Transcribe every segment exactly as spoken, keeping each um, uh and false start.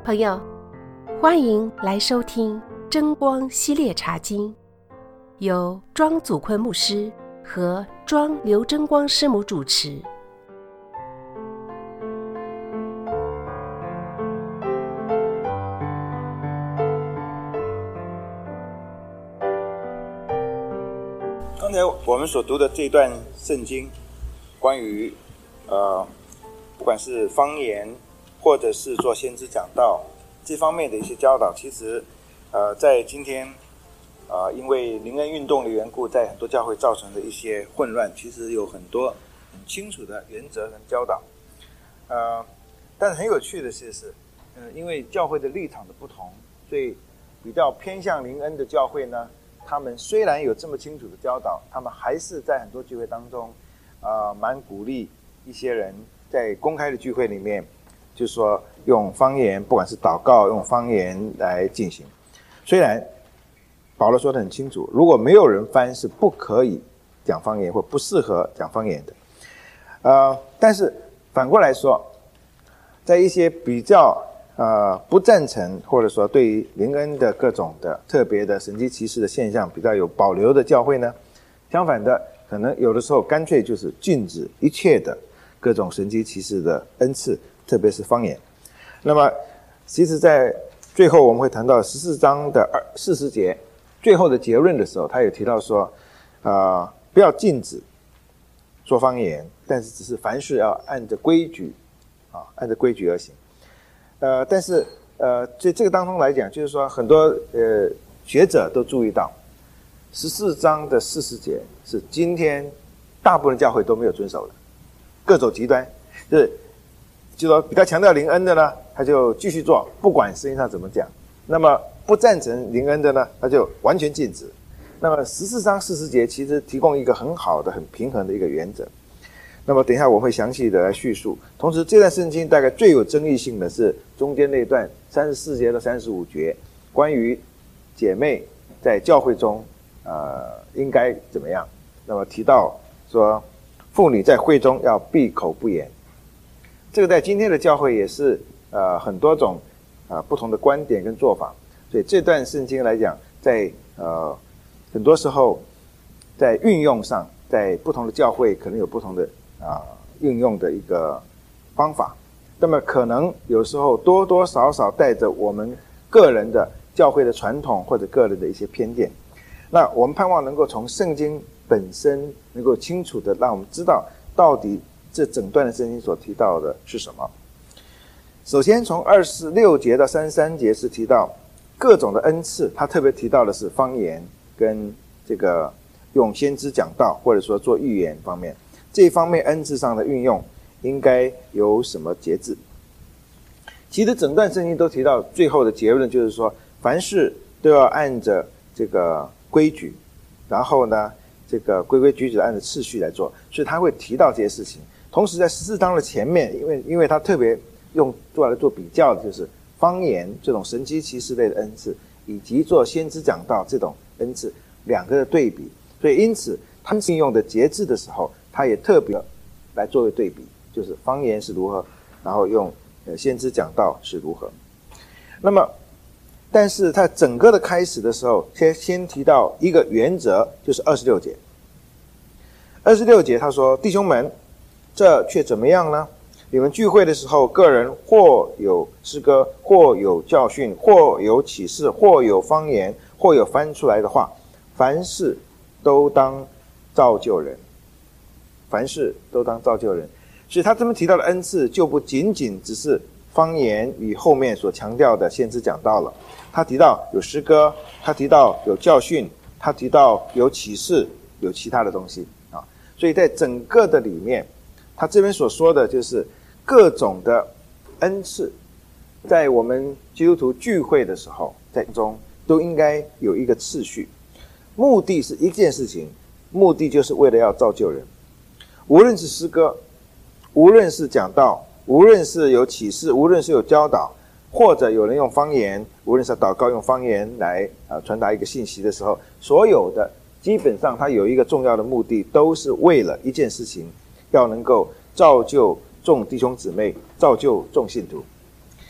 朋友，欢迎来收听真光系列茶经，由庄祖坤牧师和庄刘真光师母主持。 刚才我们所读的这段圣经，关于呃，不管是方言或者是做先知讲道这方面的一些教导，其实呃，在今天呃，因为灵恩运动的缘故，在很多教会造成的一些混乱，其实有很多很清楚的原则跟教导。呃，但是很有趣的是是，呃，因为教会的立场的不同，所以比较偏向灵恩的教会呢，他们虽然有这么清楚的教导，他们还是在很多聚会当中，呃，蛮鼓励一些人在公开的聚会里面，就是说用方言，不管是祷告，用方言来进行。虽然保罗说得很清楚，如果没有人翻是不可以讲方言或不适合讲方言的。呃，但是反过来说，在一些比较呃，不赞成或者说对于灵恩的各种的特别的神迹奇事的现象比较有保留的教会呢，相反的，可能有的时候干脆就是禁止一切的各种神迹奇事的恩赐，特别是方言。那么，其实在最后我们会谈到十四章的四十节最后的结论的时候，他也提到说，呃，不要禁止说方言，但是只是凡事要按着规矩啊，按着规矩而行。呃，但是呃，在这个当中来讲，就是说很多呃学者都注意到，十四章的四十节是今天大部分教会都没有遵守的，各走极端，就是就说比较强调灵恩的呢，他就继续做，不管圣经上怎么讲；那么不赞成灵恩的呢，他就完全禁止。那么十四章四十节其实提供一个很好的、很平衡的一个原则。那么等一下我会详细的来叙述。同时这段圣经大概最有争议性的是中间那段三十四节到三十五节，关于姐妹在教会中呃应该怎么样。那么提到说妇女在会中要闭口不言，这个在今天的教会也是呃很多种呃不同的观点跟做法。所以这段圣经来讲，在呃很多时候在运用上，在不同的教会可能有不同的啊，运用的一个方法，那么可能有时候多多少少带着我们个人的教会的传统或者个人的一些偏见。那我们盼望能够从圣经本身能够清楚的让我们知道到底这整段的圣经所提到的是什么。首先从二十六节到三十三节是提到各种的恩赐，他特别提到的是方言跟这个用先知讲道或者说做预言方面，这一方面恩赐上的运用应该有什么节制。其实整段圣经都提到最后的结论，就是说凡事都要按着这个规矩，然后呢这个规规矩矩按着次序来做，所以他会提到这些事情。同时在十四章的前面，因为因为他特别用做来做比较的就是方言这种神迹奇事类的恩赐，以及做先知讲道这种恩赐两个的对比，所以因此他们运用的节制的时候，他也特别来作为对比，就是方言是如何，然后用呃先知讲道是如何。那么但是他整个的开始的时候，先先提到一个原则，就是二十六节。二十六节他说，弟兄们，这却怎么样呢？你们聚会的时候，个人或有诗歌，或有教训，或有启示，或有方言，或有翻出来的话，凡事都当造就人。凡事都当造就人。所以他这么提到的恩赐就不仅仅只是方言与后面所强调的先知讲道了。他提到有诗歌，他提到有教训，他提到有启示，有其他的东西啊。所以在整个的里面，他这边所说的就是各种的恩赐，在我们基督徒聚会的时候，在中都应该有一个次序，目的是一件事情，目的就是为了要造就人。无论是诗歌，无论是讲道，无论是有启示，无论是有教导，或者有人用方言，无论是祷告用方言来呃传达一个信息的时候，所有的基本上它有一个重要的目的，都是为了一件事情，要能够造就众弟兄姊妹，造就众信徒。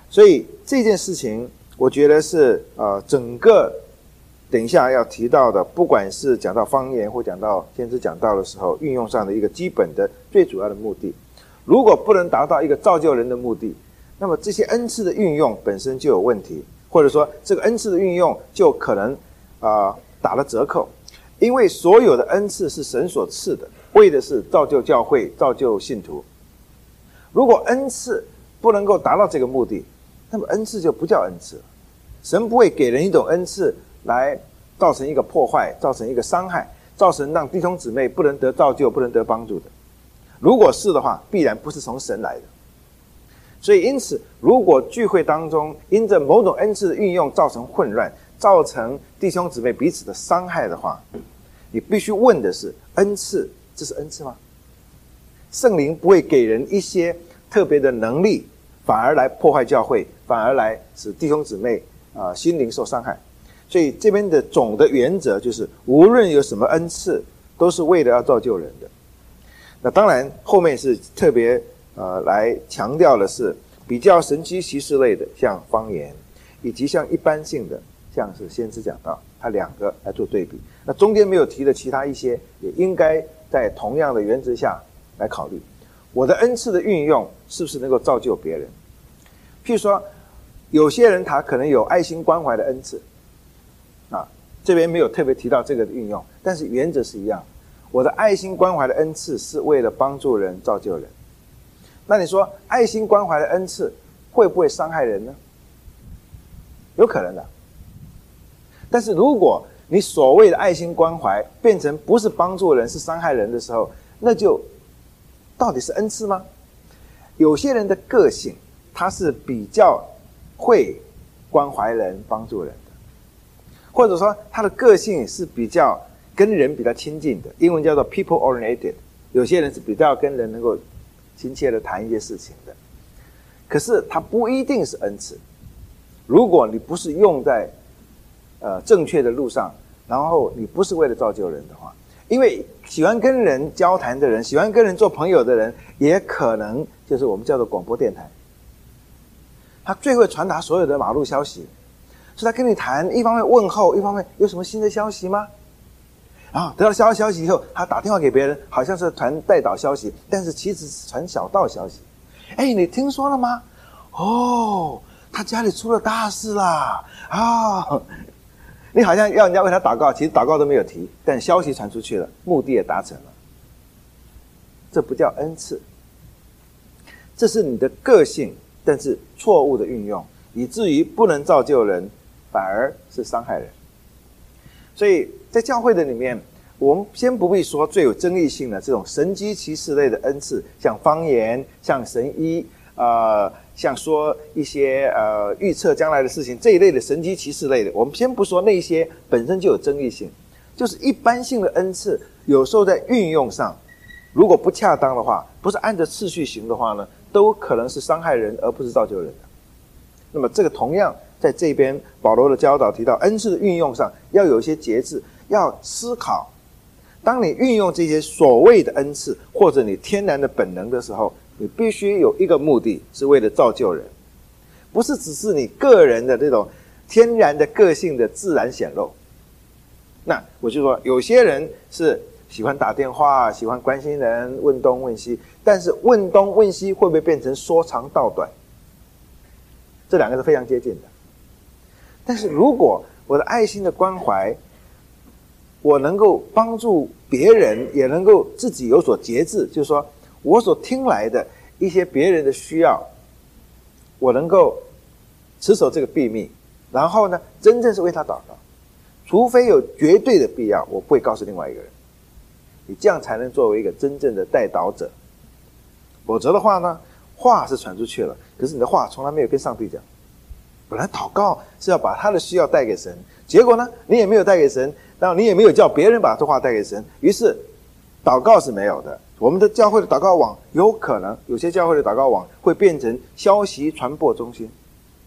所以这件事情我觉得是呃整个等一下要提到的，不管是讲到方言或讲到先知讲道的时候，运用上的一个基本的最主要的目的，如果不能达到一个造就人的目的，那么这些恩赐的运用本身就有问题，或者说这个恩赐的运用就可能啊、呃、打了折扣。因为所有的恩赐是神所赐的，为的是造就教会，造就信徒。如果恩赐不能够达到这个目的，那么恩赐就不叫恩赐了。神不会给人一种恩赐来造成一个破坏，造成一个伤害，造成让弟兄姊妹不能得造就，不能得帮助的。如果是的话，必然不是从神来的。所以因此，如果聚会当中因着某种恩赐的运用造成混乱，造成弟兄姊妹彼此的伤害的话，你必须问的是，恩赐这是恩赐吗？圣灵不会给人一些特别的能力，反而来破坏教会，反而来使弟兄姊妹啊、呃、心灵受伤害。所以这边的总的原则就是，无论有什么恩赐，都是为了要造就人的。那当然后面是特别呃来强调的是比较神奇奇事类的，像方言，以及像一般性的，像是先知讲道，它两个来做对比。那中间没有提的其他一些，也应该在同样的原则下来考虑，我的恩赐的运用是不是能够造就别人。譬如说有些人他可能有爱心关怀的恩赐啊，这边没有特别提到这个的运用，但是原则是一样，我的爱心关怀的恩赐是为了帮助人，造就人。那你说爱心关怀的恩赐会不会伤害人呢？有可能的。但是如果你所谓的爱心关怀变成不是帮助人，是伤害人的时候，那就到底是恩赐吗？有些人的个性他是比较会关怀人，帮助人的，或者说他的个性是比较跟人比较亲近的，英文叫做 people oriented。 有些人是比较跟人能够亲切的谈一些事情的，可是他不一定是恩赐。如果你不是用在呃正确的路上，然后你不是为了造就人的话，因为喜欢跟人交谈的人，喜欢跟人做朋友的人，也可能就是我们叫做广播电台，他最会传达所有的马路消息，所以他跟你谈，一方面问候，一方面有什么新的消息吗？然后得到消消息以后，他打电话给别人，好像是传带导消息，但是其实是传小道消息。哎，你听说了吗？哦，他家里出了大事啦！啊，你好像要人家为他祷告，其实祷告都没有提，但消息传出去了，目的也达成了。这不叫恩赐，这是你的个性，但是错误的运用，以至于不能造就人，反而是伤害人。所以在教会的里面，我们先不必说最有争议性的这种神机骑士类的恩赐，像方言，像神医，呃，像说一些呃预测将来的事情这一类的神机骑士类的，我们先不说那些本身就有争议性，就是一般性的恩赐，有时候在运用上，如果不恰当的话，不是按着次序行的话呢，都可能是伤害人，而不是造就人的。那么这个同样在这边保罗的教导提到，恩赐的运用上要有一些节制，要思考，当你运用这些所谓的恩赐或者你天然的本能的时候，你必须有一个目的，是为了造就人，不是只是你个人的这种天然的个性的自然显露。那我就说有些人是喜欢打电话，喜欢关心人，问东问西，但是问东问西会不会变成说长道短？这两个是非常接近的。但是如果我的爱心的关怀，我能够帮助别人，也能够自己有所节制，就是说我所听来的一些别人的需要，我能够持守这个秘密，然后呢真正是为他祷告，除非有绝对的必要，我不会告诉另外一个人。你这样才能作为一个真正的代祷者，否则的话呢，话是传出去了，可是你的话从来没有跟上帝讲。本来祷告是要把他的需要带给神，结果呢你也没有带给神，然后你也没有叫别人把这话带给神，于是祷告是没有的。我们的教会的祷告网有可能，有些教会的祷告网会变成消息传播中心。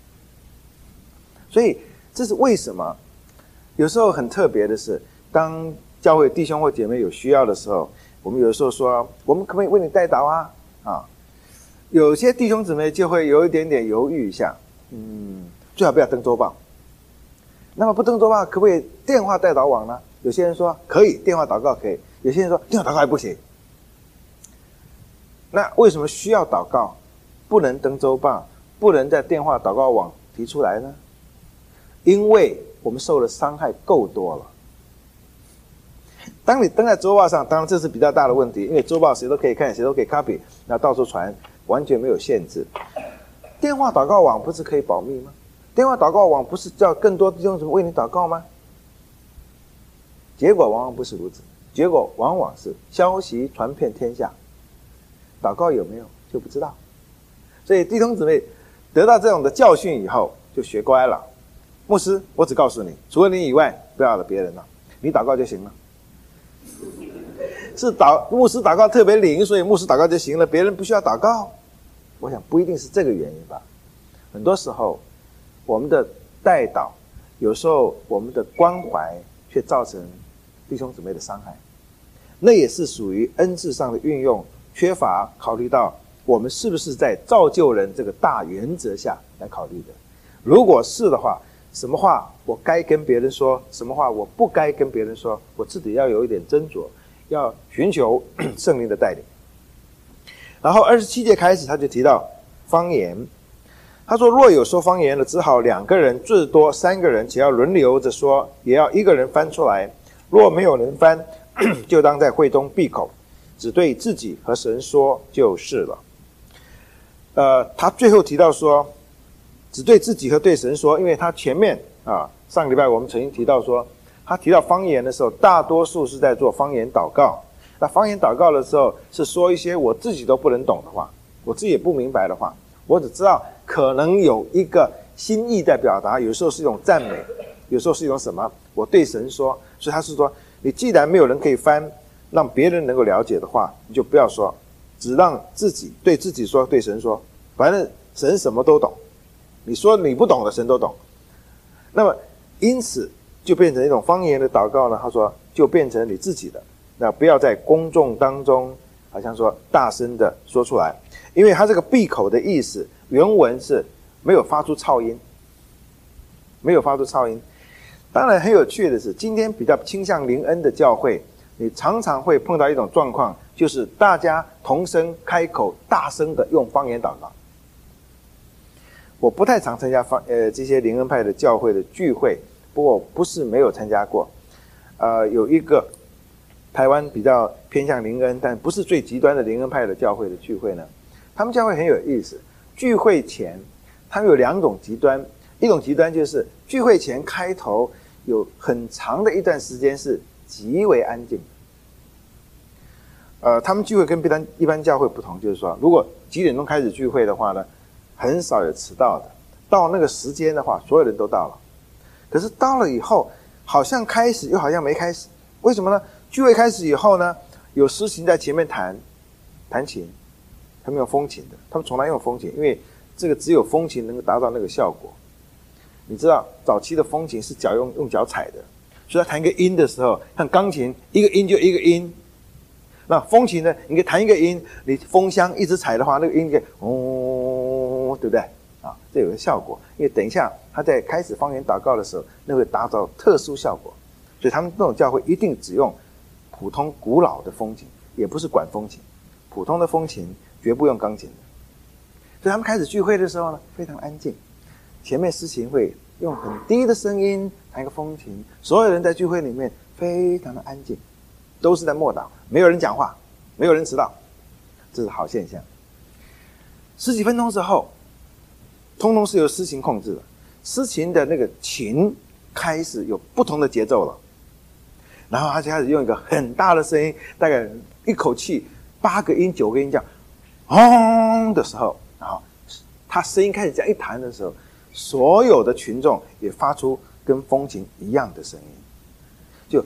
所以这是为什么有时候很特别的是，当教会弟兄或姐妹有需要的时候，我们有时候说我们可不可以为你代祷啊？啊，有些弟兄姊妹就会有一点点犹豫一下， 嗯，最好不要登周报。那么不登周报，可不可以电话代祷网呢？有些人说可以，电话祷告可以；有些人说电话祷告还不行。那为什么需要祷告，不能登周报，不能在电话祷告网提出来呢？因为我们受的伤害够多了。当你登在周报上，当然这是比较大的问题，因为周报谁都可以看，谁都可以 copy， 然后到处传，完全没有限制。电话祷告网不是可以保密吗？电话祷告网不是叫更多弟兄姊妹为你祷告吗？结果往往不是如此，结果往往是消息传遍天下，祷告有没有就不知道。所以弟兄姊妹得到这种的教训以后，就学乖了。牧师，我只告诉你，除了你以外，不要了别人了，你祷告就行了。是祷牧师祷告特别灵，所以牧师祷告就行了，别人不需要祷告。我想不一定是这个原因吧。很多时候，我们的代祷，有时候我们的关怀，却造成弟兄姊妹的伤害。那也是属于恩赐上的运用缺乏考虑到我们是不是在造就人这个大原则下来考虑的。如果是的话，什么话我该跟别人说，什么话我不该跟别人说，我自己要有一点斟酌，要寻求圣灵的带领。然后二十七节开始他就提到方言，他说若有说方言的，只好两个人最多三个人，只要轮流着说，也要一个人翻出来。若没有人翻，就当在会中闭口，只对自己和神说就是了。呃，他最后提到说只对自己和对神说，因为他前面啊上个礼拜我们曾经提到说，他提到方言的时候，大多数是在做方言祷告。那方言祷告的时候，是说一些我自己都不能懂的话，我自己也不明白的话，我只知道可能有一个心意在表达，有时候是一种赞美，有时候是一种什么，我对神说。所以他是说，你既然没有人可以翻，让别人能够了解的话，你就不要说，只让自己对自己说，对神说，反正神什么都懂，你说你不懂的神都懂。那么因此就变成一种方言的祷告呢，他说就变成你自己的，那不要在公众当中好像说大声的说出来，因为他这个闭口的意思原文是没有发出噪音，没有发出噪音。当然很有趣的是，今天比较倾向灵恩的教会，你常常会碰到一种状况，就是大家同声开口大声的用方言祷告。我不太常参加方呃这些灵恩派的教会的聚会，不过不是没有参加过。呃，有一个台湾比较偏向灵恩，但不是最极端的灵恩派的教会的聚会呢，他们教会很有意思。聚会前，他们有两种极端，一种极端就是聚会前开头有很长的一段时间是极为安静。呃，他们聚会跟一般一般教会不同，就是说，如果几点钟开始聚会的话呢，很少有迟到的。到那个时间的话，所有人都到了。可是到了以后，好像开始又好像没开始。为什么呢？聚会开始以后呢，有诗琴在前面弹弹琴，他们用风琴的，他们从来用风琴，因为这个只有风琴能够达到那个效果。你知道早期的风琴是脚用用脚踩的，所以他弹一个音的时候，像钢琴一个音就一个音，那风琴呢，你可以弹一个音，你风箱一直踩的话，那个音就哦，对不对啊？这有个效果，因为等一下他在开始方言祷告的时候，那会达到特殊效果，所以他们那种教会一定只用普通古老的风琴，也不是管风琴，普通的风琴绝不用钢琴的。所以他们开始聚会的时候呢，非常安静。前面诗琴会用很低的声音弹一个风琴，所有人在聚会里面非常的安静，都是在默祷，没有人讲话，没有人迟到，这是好现象。十几分钟之后，通通是由诗琴控制的，诗琴的那个琴开始有不同的节奏了，然后他就开始用一个很大的声音，大概一口气八个音九个音这样轰的时候，然后他声音开始这样一弹的时候，所有的群众也发出跟风琴一样的声音，就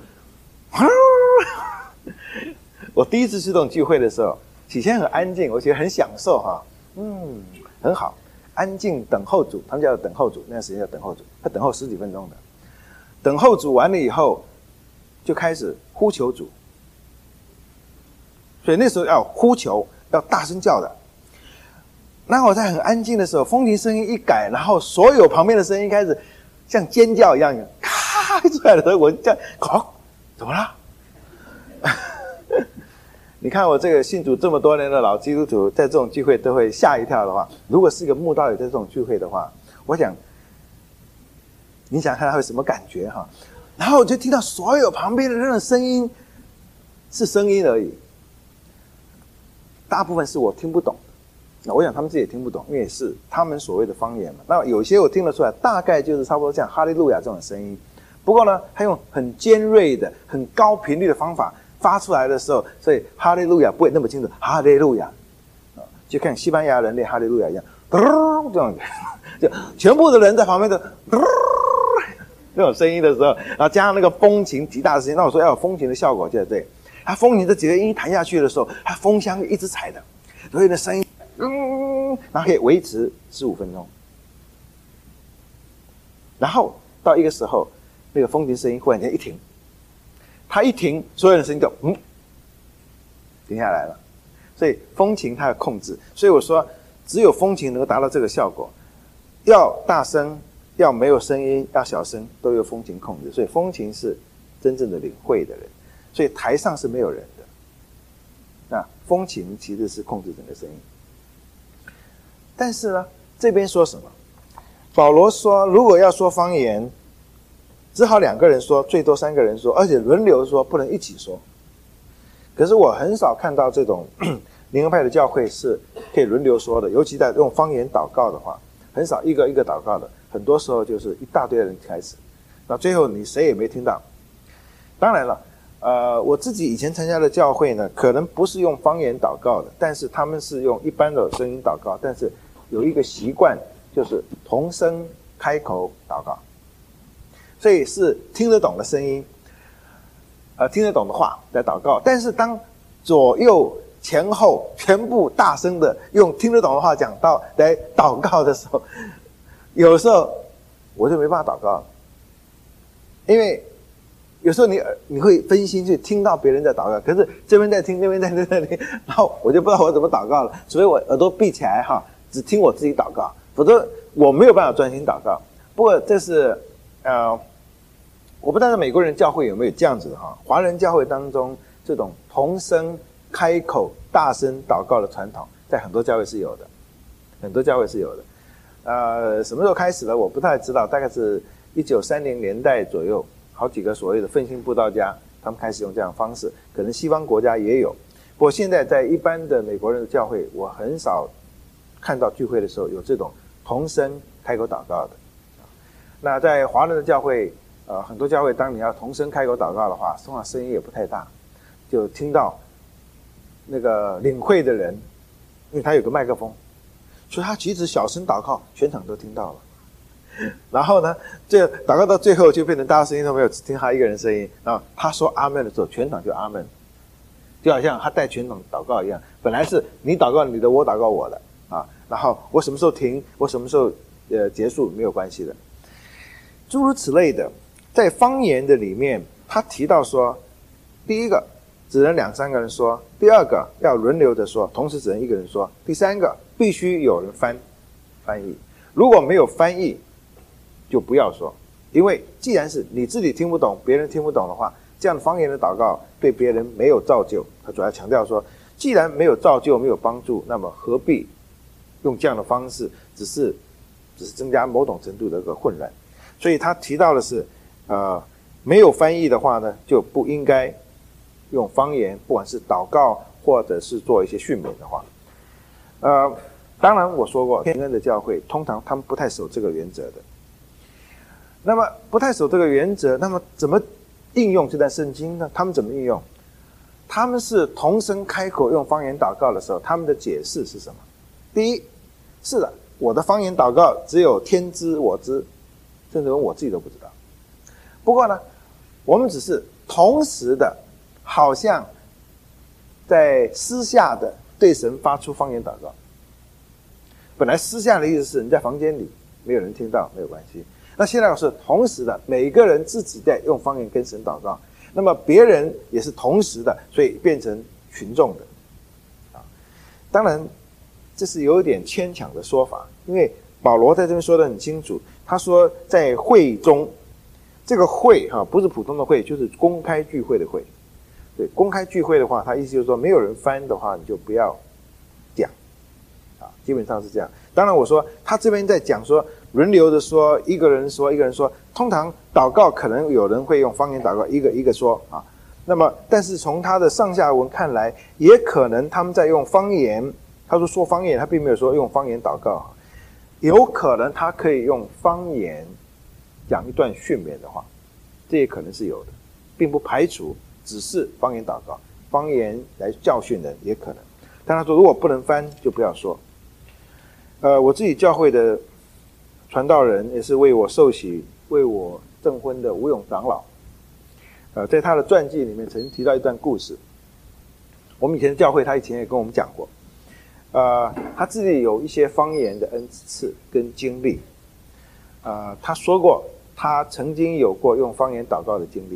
我第一次去这种聚会的时候，起先很安静，我觉得很享受哈，嗯，很好，安静等候主，他们叫等候主，那段时间叫等候主，他等候十几分钟的，等候主完了以后，就开始呼求主，所以那时候要呼求，要大声叫的。 那我在很安静的时候，风琴声音一改，然后所有旁边的声音开始像尖叫一样，咔出来的时候，我就这样，哦，怎么了？你看我这个信主这么多年的老基督徒，在这种聚会都会吓一跳的话，如果是一个慕道友在这种聚会的话，我想你想看他会什么感觉哈？然后我就听到所有旁边的人的声音是声音而已，大部分是我听不懂的。那我想他们自己也听不懂，因为是他们所谓的方言嘛。那有些我听得出来，大概就是差不多像哈利路亚这种声音。不过呢，他用很尖锐的、很高频率的方法发出来的时候，所以哈利路亚不会那么清楚。哈利路亚，就看西班牙人念哈利路亚一样，这样就全部的人在旁边的这种声音的时候，然后加上那个风琴极大的声音，那我说要有风琴的效果就在这里。它风琴这几个音弹下去的时候，它风箱一直踩的，所以呢声音嗯，然后可以维持十五分钟。然后到一个时候，那个风琴声音忽然间一停，它一停，所有的声音就嗯停下来了。所以风琴它有控制，所以我说只有风琴能够达到这个效果，要大声，要没有声音，要小声，都由风琴控制。所以风琴是真正的领会的人，所以台上是没有人的。那风琴其实是控制整个声音。但是呢，这边说什么？保罗说，如果要说方言，只好两个人说，最多三个人说，而且轮流说，不能一起说。可是我很少看到这种灵恩派的教会是可以轮流说的，尤其在用方言祷告的话，很少一个一个祷告的，很多时候就是一大堆人开始，那最后你谁也没听到。当然了，呃，我自己以前参加的教会呢，可能不是用方言祷告的，但是他们是用一般的声音祷告，但是有一个习惯，就是同声开口祷告，所以是听得懂的声音，呃，听得懂的话在祷告。但是当左右前后全部大声的用听得懂的话讲到来祷告的时候，有时候我就没办法祷告了，因为有时候你你会分心去听到别人在祷告，可是这边在听，那边在听，在听，然后我就不知道我怎么祷告了，所以我耳朵闭起来哈，只听我自己祷告，否则我没有办法专心祷告。不过这是呃，我不知道美国人教会有没有这样子的哈，华人教会当中这种同声开口大声祷告的传统，在很多教会是有的，很多教会是有的。呃，什么时候开始的我不太知道，大概是一九三零年代左右，好几个所谓的奋兴布道家，他们开始用这样的方式，可能西方国家也有。不过现在在一般的美国人的教会，我很少看到聚会的时候有这种同声开口祷告的。那在华人的教会，呃，很多教会当你要同声开口祷告的话，通常声音也不太大，就听到那个领会的人，因为他有个麦克风，所以他即使小声祷告，全场都听到了。然后呢，这祷告到最后就变成大家声音都没有，只听他一个人声音。然后他说阿们的时候，全场就阿们，就好像他带全场祷告一样。本来是你祷告你的，我祷告我的啊。然后我什么时候停，我什么时候呃结束没有关系的。诸如此类的，在方言的里面，他提到说，第一个只能两三个人说，第二个要轮流的说，同时只能一个人说，第三个必须有人翻翻译，如果没有翻译就不要说，因为既然是你自己听不懂，别人听不懂的话，这样的方言的祷告对别人没有造就。他主要强调说，既然没有造就，没有帮助，那么何必用这样的方式，只是只是增加某种程度的一个混乱。所以他提到的是，呃，没有翻译的话呢，就不应该用方言，不管是祷告或者是做一些训勉的话。呃，当然我说过，天恩的教会通常他们不太守这个原则的。那么不太守这个原则，那么怎么应用这段圣经呢？他们怎么应用？他们是同声开口用方言祷告的时候，他们的解释是什么？第一，是的，我的方言祷告只有天知我知，甚至连我自己都不知道。不过呢，我们只是同时的，好像在私下的对神发出方言祷告。本来私下的意思是你在房间里没有人听到，没有关系。那现在我是同时的，每个人自己在用方言跟神祷告，那么别人也是同时的，所以变成群众的。啊，当然这是有点牵强的说法，因为保罗在这边说得很清楚，他说在会中，这个会哈不是普通的会，就是公开聚会的会。对，公开聚会的话，他意思就是说没有人翻的话，你就不要讲啊，基本上是这样。当然我说他这边在讲说轮流的说，一个人说一个人说，通常祷告可能有人会用方言祷告，一个一个说啊。那么但是从他的上下文看来，也可能他们在用方言，他说说方言，他并没有说用方言祷告，有可能他可以用方言讲一段训勉的话，这也可能是有的，并不排除只是方言祷告，方言来教训人也可能。但他说如果不能翻就不要说。呃，我自己教会的传道人也是为我受洗为我证婚的吴永长老，呃，在他的传记里面曾经提到一段故事。我们以前教会他以前也跟我们讲过，呃，他自己有一些方言的恩赐跟经历，呃，他说过他曾经有过用方言祷告的经历，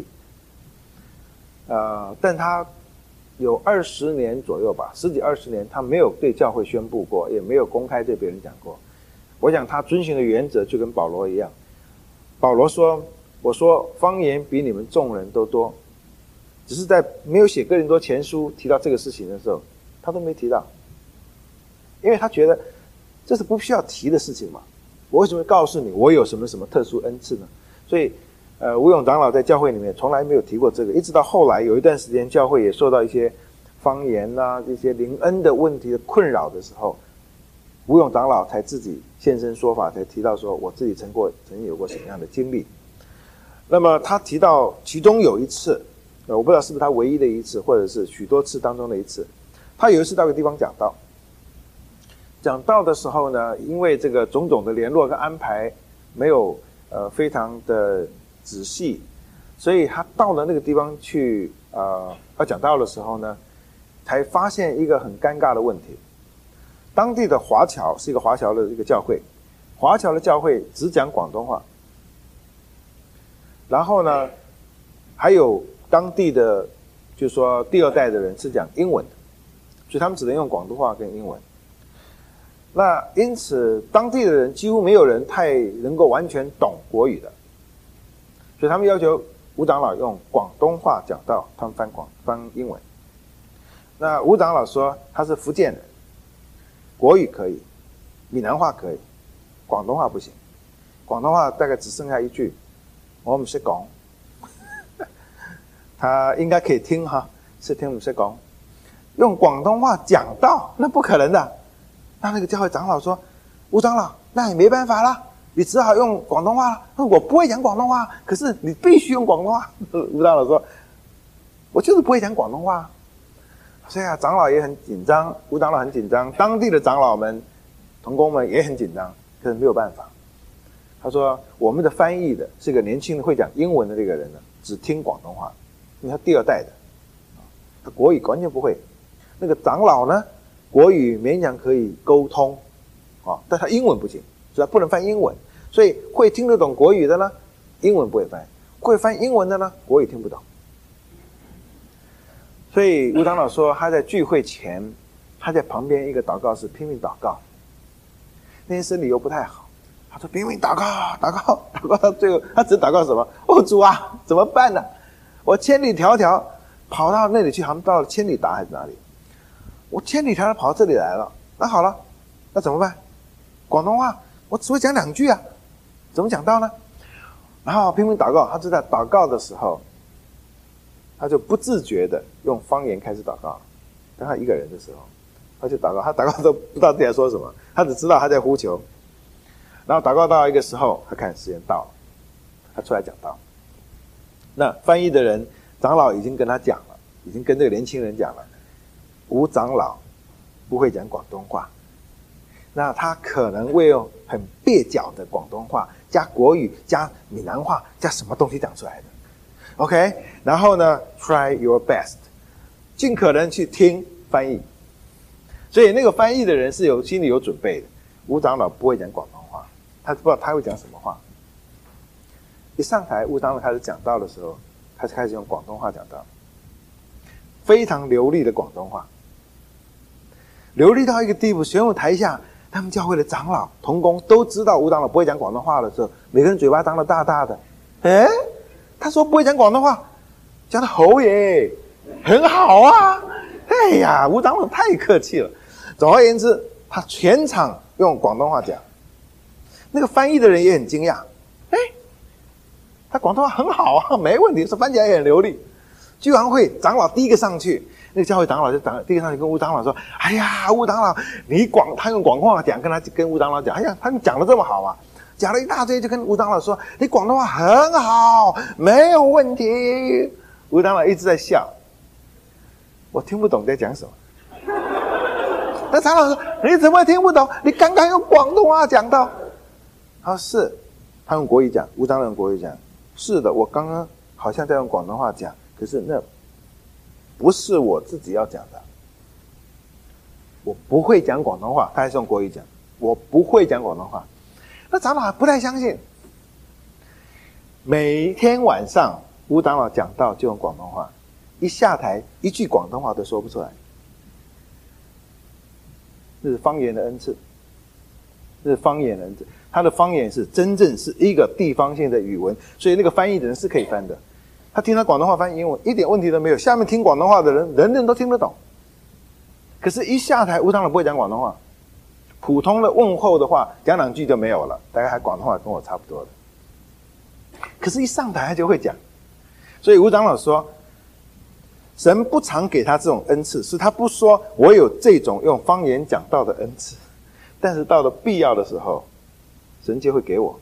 呃，但他有二十年左右吧，十几二十年，他没有对教会宣布过，也没有公开对别人讲过。我想他遵循的原则就跟保罗一样。保罗说：“我说方言比你们众人都多。”只是在没有写哥林多前书提到这个事情的时候，他都没提到，因为他觉得这是不需要提的事情嘛。我为什么告诉你我有什么什么特殊恩赐呢？所以。呃，吴永长老在教会里面从来没有提过这个，一直到后来有一段时间，教会也受到一些方言啊、这些灵恩的问题的困扰的时候，吴永长老才自己现身说法，才提到说我自己曾过曾经有过什么样的经历。那么他提到其中有一次，呃，我不知道是不是他唯一的一次，或者是许多次当中的一次，他有一次到一个地方讲道，讲道的时候呢，因为这个种种的联络跟安排没有呃非常的仔细，所以他到了那个地方去，呃，要讲道的时候呢，才发现一个很尴尬的问题。当地的华侨是一个华侨的一个教会，华侨的教会只讲广东话，然后呢，还有当地的，就是说第二代的人是讲英文的，所以他们只能用广东话跟英文。那因此，当地的人几乎没有人太能够完全懂国语的。所以他们要求吴长老用广东话讲道，他们翻广翻英文。那吴长老说他是福建人，国语可以，闽南话可以，广东话不行。广东话大概只剩下一句“我唔识講”，他应该可以听哈，是听唔识講。用广东话讲道，那不可能的。那那个教会长老说：“吴长老，那也没办法啦。”你只好用广东话了。我不会讲广东话，可是你必须用广东话。吴长老说：“我就是不会讲广东话。”所以啊，长老也很紧张，吴长老很紧张，当地的长老们、同工们也很紧张，可是没有办法。他说：“我们的翻译的是个年轻的会讲英文的这个人呢，只听广东话，因为他第二代的，他国语完全不会。那个长老呢，国语勉强可以沟通啊，但他英文不行，所以他不能翻英文。”所以会听得懂国语的呢，英文不会翻；会翻英文的呢，国语听不懂。所以吴长老说，他在聚会前，他在旁边一个祷告室拼命祷告。那天身体又不太好，他说拼命祷告，祷告，祷告到最后，他只祷告什么？哦，主啊，怎么办呢？我千里迢迢跑到那里去，好像到了千里达还是哪里？我千里迢迢跑到这里来了，那好了，那怎么办？广东话我只会讲两句啊。怎么讲到呢？然后拼命祷告，他就在祷告的时候，他就不自觉的用方言开始祷告。当他一个人的时候，他就祷告，他祷告都不知道自己在说什么，他只知道他在呼求。然后祷告到一个时候，他看时间到了，他出来讲道。那翻译的人长老已经跟他讲了，已经跟这个年轻人讲了，吴长老不会讲广东话，那他可能会用很蹩脚的广东话加国语加闽南话加什么东西讲出来的 OK， 然后呢 try your best， 尽可能去听翻译。所以那个翻译的人是有心里有准备的。吴长老不会讲广东话，他不知道他会讲什么话。一上台吴长老开始讲道的时候，他就开始用广东话讲道，非常流利的广东话。 流利到一个地步，全部台下他们教会的长老同工都知道吴长老不会讲广东话的时候，每个人嘴巴张得大大的。诶，他说不会讲广东话，讲得好耶，很好啊。哎呀，吴长老太客气了。总而言之，他全场用广东话讲，那个翻译的人也很惊讶。哎，他广东话很好啊，没问题，说翻起来也很流利。聚完会，长老第一个上去，那个教会长老就长第一个上去跟吴长老说：“哎呀，吴长老，你广他用广东话讲，跟他跟吴长老讲，哎呀，他们讲的这么好啊，讲了一大堆，就跟吴长老说，你广东话很好，没有问题。”吴长老一直在笑，我听不懂在讲什么。那长老说：“你怎么听不懂？你刚刚用广东话讲到。”他说：“是，他用国语讲。”吴长老用国语讲：“是的，我刚刚好像在用广东话讲。”可是那不是我自己要讲的，我不会讲广东话，他还是用国语讲，我不会讲广东话。那长老还不太相信。每天晚上吴长老讲道就用广东话，一下台一句广东话都说不出来。这是方言的恩赐，这是方言的恩赐。他的方言是真正是一个地方性的语文，所以那个翻译的人是可以翻的。他听他广东话翻英文一点问题都没有，下面听广东话的人人人都听得懂。可是一下台吴长老不会讲广东话，普通的问候的话讲两句就没有了，大概还广东话跟我差不多的。可是一上台他就会讲，所以吴长老说神不常给他这种恩赐，是他不说我有这种用方言讲道的恩赐，但是到了必要的时候神就会给我。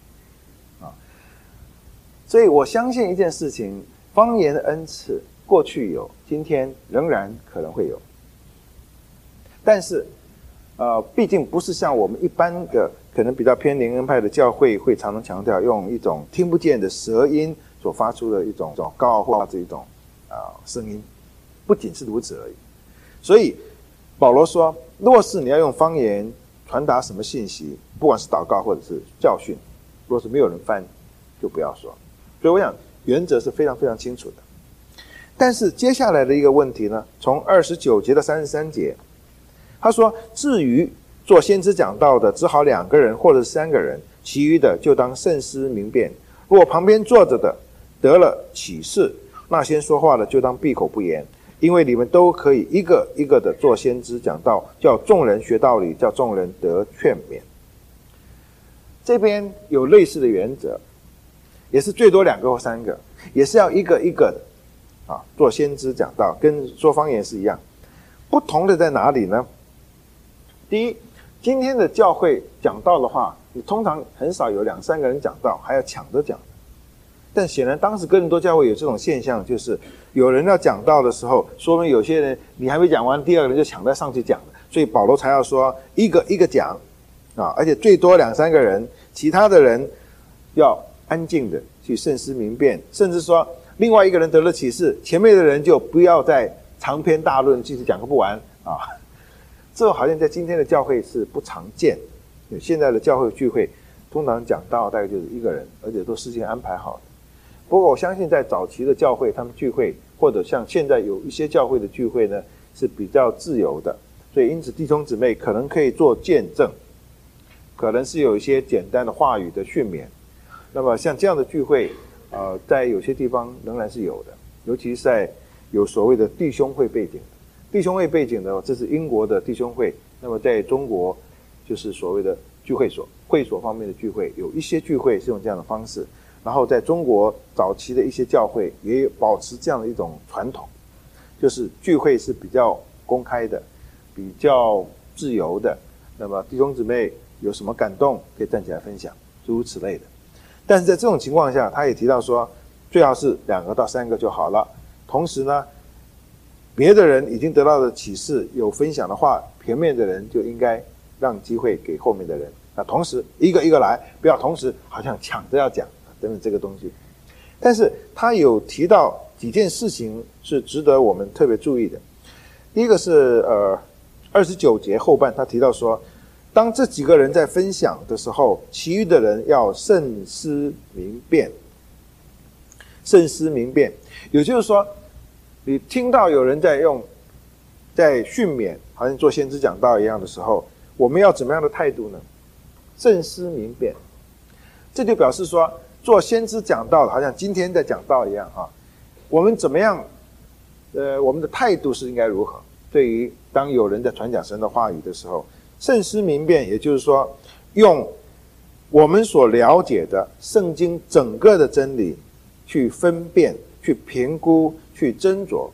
所以我相信一件事情，方言的恩赐过去有，今天仍然可能会有。但是呃，毕竟不是像我们一般的可能比较偏灵恩派的教会会常常强调用一种听不见的舌音所发出的一种一种高傲或者一种啊、呃、声音，不仅是如此而已。所以保罗说，若是你要用方言传达什么信息，不管是祷告或者是教训，若是没有人翻，就不要说。所以我想原则是非常非常清楚的。但是接下来的一个问题呢，从二十九节到三十三节，他说至于做先知讲道的只好两个人或者三个人，其余的就当慎思明辨。如果旁边坐着的得了启示，那先说话的就当闭口不言，因为你们都可以一个一个的做先知讲道，叫众人学道理，叫众人得劝勉。这边有类似的原则，也是最多两个或三个，也是要一个一个的啊，做先知讲道，跟说方言是一样。不同的在哪里呢？第一，今天的教会讲道的话，你通常很少有两三个人讲道，还要抢着讲。但显然当时哥林多教会有这种现象，就是有人要讲道的时候，说明有些人你还没讲完，第二个人就抢着上去讲了，所以保罗才要说一个一个讲啊，而且最多两三个人，其他的人要安静的去慎思明辨，甚至说另外一个人得了启示，前面的人就不要再长篇大论继续讲个不完啊。这好像在今天的教会是不常见，现在的教会聚会通常讲道大概就是一个人，而且都事先安排好的。不过我相信在早期的教会，他们聚会或者像现在有一些教会的聚会呢是比较自由的，所以因此弟兄姊妹可能可以做见证，可能是有一些简单的话语的训勉。那么像这样的聚会呃，在有些地方仍然是有的，尤其是在有所谓的弟兄会背景的弟兄会背景的，这是英国的弟兄会，那么在中国就是所谓的聚会所会所方面的聚会，有一些聚会是用这样的方式。然后在中国早期的一些教会也保持这样的一种传统，就是聚会是比较公开的，比较自由的，那么弟兄姊妹有什么感动可以站起来分享，诸如此类的。但是在这种情况下，他也提到说最好是两个到三个就好了，同时呢别的人已经得到的启示有分享的话，前面的人就应该让机会给后面的人，那同时一个一个来，不要同时好像抢着要讲等等这个东西。但是他有提到几件事情是值得我们特别注意的。第一个是呃二十九节后半，他提到说当这几个人在分享的时候，其余的人要慎思明辨。慎思明辨也就是说，你听到有人在用在训勉，好像做先知讲道一样的时候，我们要怎么样的态度呢？慎思明辨。这就表示说，做先知讲道，好像今天在讲道一样啊，我们怎么样？呃，我们的态度是应该如何？对于当有人在传讲神的话语的时候，慎思明辨，也就是说，用我们所了解的圣经整个的真理去分辨、去评估、去斟酌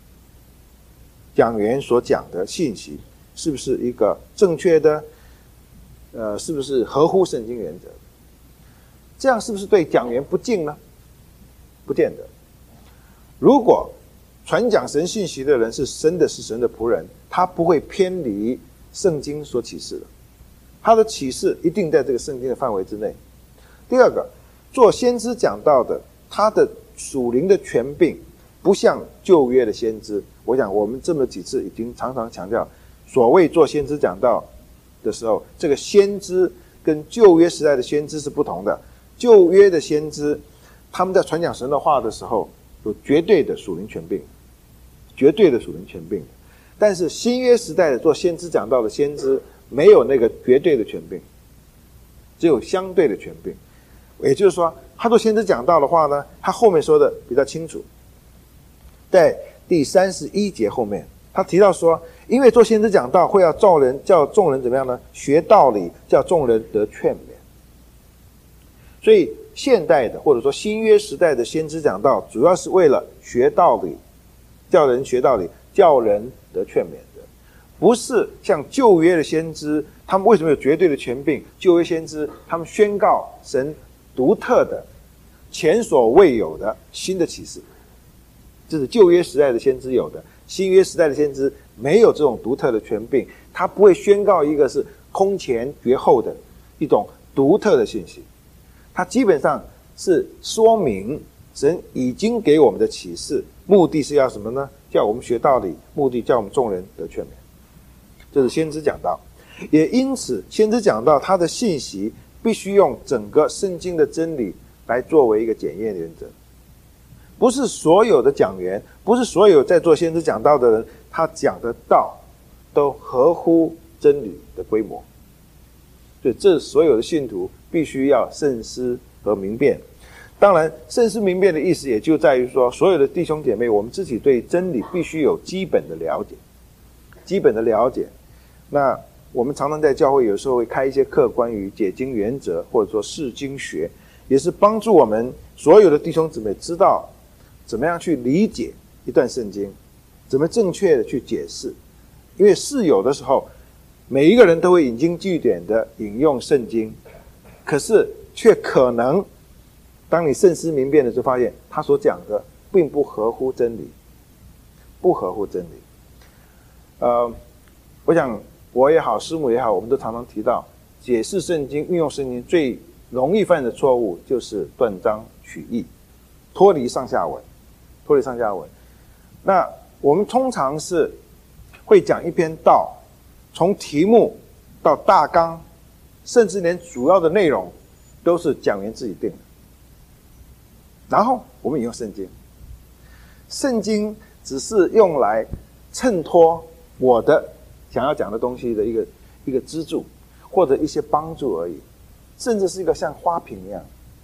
讲员所讲的信息是不是一个正确的，呃，是不是合乎圣经原则？这样是不是对讲员不敬呢？不见得。如果传讲神信息的人是真的是神的仆人，他不会偏离圣经所启示的，他的启示一定在这个圣经的范围之内。第二个，做先知讲道的，他的属灵的权柄不像旧约的先知。我想我们这么几次已经常常强调，所谓做先知讲道的时候，这个先知跟旧约时代的先知是不同的。旧约的先知，他们在传讲神的话的时候，有绝对的属灵权柄，绝对的属灵权柄。但是新约时代的做先知讲道的先知，没有那个绝对的权柄，只有相对的权柄。也就是说，他做先知讲道的话呢，他后面说的比较清楚，在第三十一节后面，他提到说，因为做先知讲道会要叫人叫众人怎么样呢？学道理，叫众人得劝勉。所以现代的或者说新约时代的先知讲道，主要是为了学道理，叫人学道理，叫人得劝勉的，不是像旧约的先知，他们为什么有绝对的权柄？旧约先知他们宣告神独特的、前所未有的新的启示，这是旧约时代的先知有的，新约时代的先知没有这种独特的权柄，他不会宣告一个是空前绝后的一种独特的信息，他基本上是说明神已经给我们的启示，目的是要什么呢？叫我们学道理，目的叫我们众人得劝勉。这是先知讲道。也因此先知讲道他的信息必须用整个圣经的真理来作为一个检验原则，不是所有的讲员，不是所有在做先知讲道的人，他讲的道都合乎真理的规模。所以这所有的信徒必须要慎思和明辨。当然慎思明辨的意思也就在于说，所有的弟兄姐妹，我们自己对真理必须有基本的了解，基本的了解。那我们常常在教会有时候会开一些课，关于解经原则或者说释经学，也是帮助我们所有的弟兄姊妹知道怎么样去理解一段圣经，怎么正确的去解释。因为是有的时候每一个人都会引经据典的引用圣经，可是却可能当你慎思明辨的时候，发现他所讲的并不合乎真理，不合乎真理。呃，我想我也好，师母也好，我们都常常提到，解释圣经、运用圣经最容易犯的错误就是断章取义，脱离上下文，脱离上下文。那我们通常是会讲一篇道，从题目到大纲，甚至连主要的内容都是讲员自己定的。然后我们引用圣经，圣经只是用来衬托我的想要讲的东西的一个一个支柱，或者一些帮助而已，甚至是一个像花瓶一样。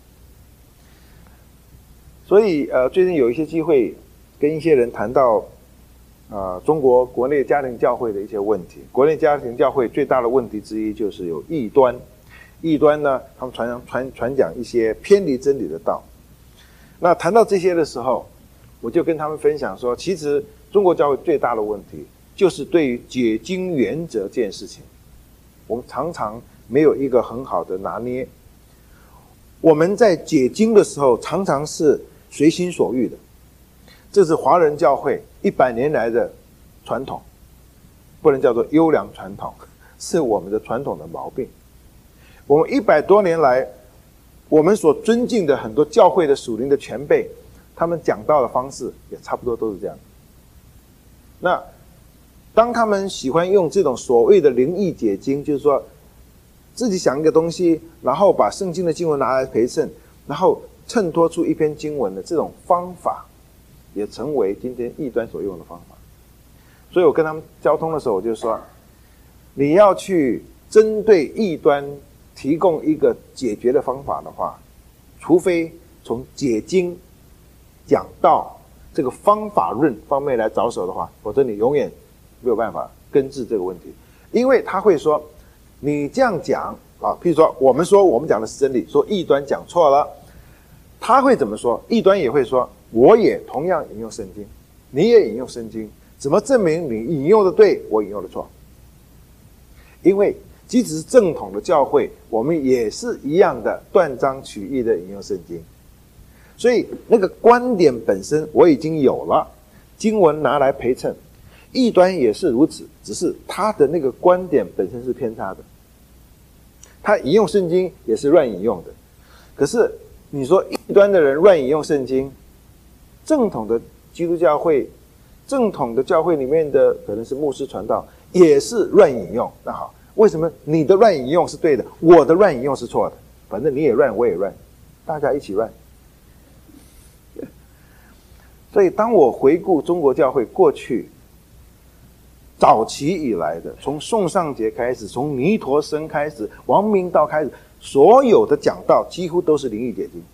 所以呃，最近有一些机会跟一些人谈到呃中国国内家庭教会的一些问题。国内家庭教会最大的问题之一就是有异端，异端呢，他们传传传讲一些偏离真理的道。那谈到这些的时候，我就跟他们分享说，其实中国教会最大的问题就是对于解经原则这件事情，我们常常没有一个很好的拿捏。我们在解经的时候常常是随心所欲的，这是华人教会一百年来的传统，不能叫做优良传统，是我们的传统的毛病。我们一百多年来，我们所尊敬的很多教会的属灵的前辈，他们讲道的方式也差不多都是这样。那当他们喜欢用这种所谓的灵意解经，就是说自己想一个东西，然后把圣经的经文拿来陪衬，然后衬托出一篇经文的这种方法，也成为今天异端所用的方法。 所以我跟他们交通的时候，我就说，你要去针对异端提供一个解决的方法的话，除非从解经讲道这个方法论方面来着手的话，否则你永远没有办法根治这个问题。因为他会说，你这样讲啊，譬如说我们说我们讲的是真理，说异端讲错了，他会怎么说？异端也会说，我也同样引用圣经，你也引用圣经，怎么证明你引用的对，我引用的错？因为即使是正统的教会，我们也是一样的断章取义的引用圣经，所以那个观点本身我已经有了，经文拿来陪衬。异端也是如此，只是他的那个观点本身是偏差的，他引用圣经也是乱引用的。可是你说异端的人乱引用圣经，正统的基督教会，正统的教会里面的可能是牧师传道也是乱引用。那好，为什么你的乱引用是对的，我的乱引用是错的？反正你也乱，我也乱，大家一起乱。所以当我回顾中国教会过去早期以来的，从宋尚节开始，从弥陀生开始，王明道开始，所有的讲道几乎都是灵异解经。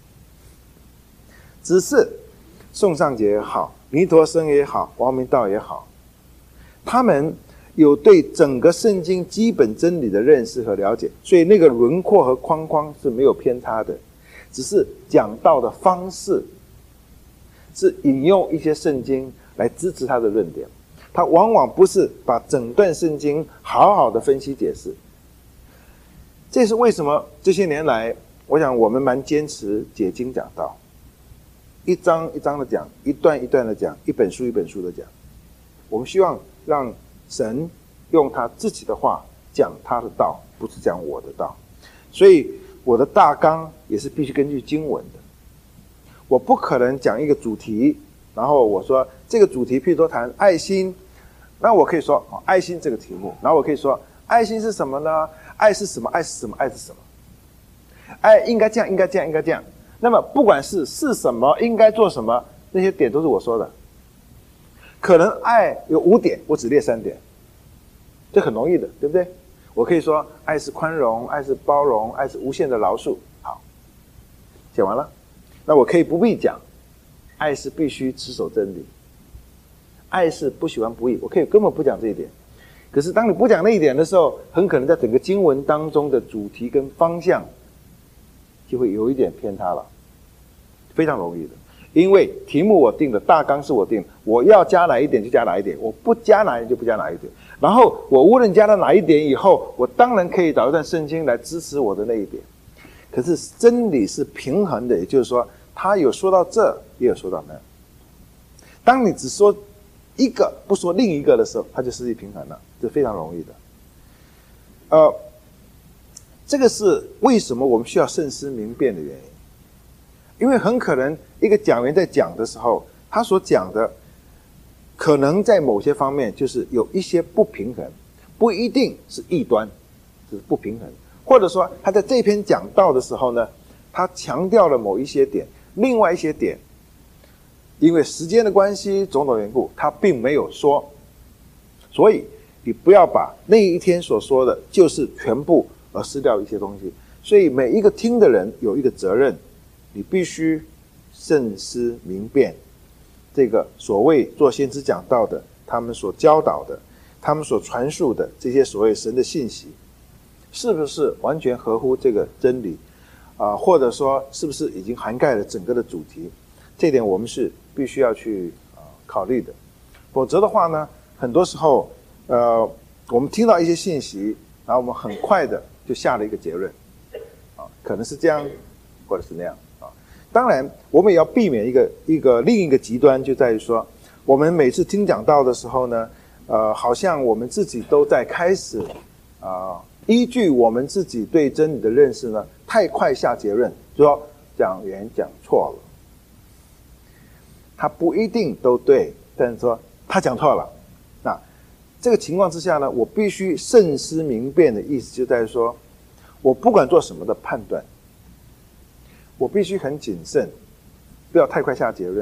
只是宋尚节也好，弥陀生也好，王明道也好，他们有对整个圣经基本真理的认识和了解，所以那个轮廓和框框是没有偏差的，只是讲道的方式是引用一些圣经来支持他的论点，他往往不是把整段圣经好好的分析解释。这是为什么这些年来我想我们蛮坚持解经讲道，一章一章的讲，一段一段的讲，一本书一本书的讲。我们希望让神用他自己的话讲他的道，不是讲我的道。所以我的大纲也是必须根据经文的，我不可能讲一个主题，然后我说这个主题譬如说谈爱心，那我可以说、哦、爱心这个题目，然后我可以说爱心是什么呢？爱是什么？爱是什么？爱是什么？爱应该这样，应该这样，应该这样。那么不管是是什么，应该做什么，那些点都是我说的。可能爱有五点，我只列三点，这很容易的，对不对？我可以说爱是宽容，爱是包容，爱是无限的饶恕。好，讲完了。那我可以不必讲，爱是必须持守真理，爱是不喜欢不义，我可以根本不讲这一点。可是当你不讲那一点的时候，很可能在整个经文当中的主题跟方向就会有一点偏差了，非常容易的。因为题目我定的，大纲是我定的，我要加哪一点就加哪一点，我不加哪一点就不加哪一点。然后我无论加了哪一点以后，我当然可以找一段圣经来支持我的那一点。可是真理是平衡的，也就是说他有说到这，也有说到那。当你只说一个不说另一个的时候，它就失去平衡了，这非常容易的。呃，这个是为什么我们需要慎思明辨的原因。因为很可能一个讲员在讲的时候，他所讲的可能在某些方面就是有一些不平衡，不一定是异端，只是不平衡。或者说他在这篇讲道的时候呢，他强调了某一些点，另外一些点因为时间的关系种种缘故他并没有说，所以你不要把那一天所说的就是全部而失掉一些东西。所以每一个听的人有一个责任，你必须慎思明辨这个所谓做先知讲道的他们所教导的，他们所传述的这些所谓神的信息是不是完全合乎这个真理啊、呃，或者说是不是已经涵盖了整个的主题，这点我们是必须要去、呃、考虑的。否则的话呢，很多时候呃，我们听到一些信息，然后我们很快的就下了一个结论啊，可能是这样或者是那样啊。当然我们也要避免一个一个另一个极端，就在于说我们每次听讲道的时候呢，呃，好像我们自己都在开始啊、呃，依据我们自己对真理的认识呢，太快下结论，就说讲员讲错了，他不一定都对，但是说他讲错了。那这个情况之下呢，我必须慎思明辨的意思就在于说，我不管做什么的判断，我必须很谨慎，不要太快下结论，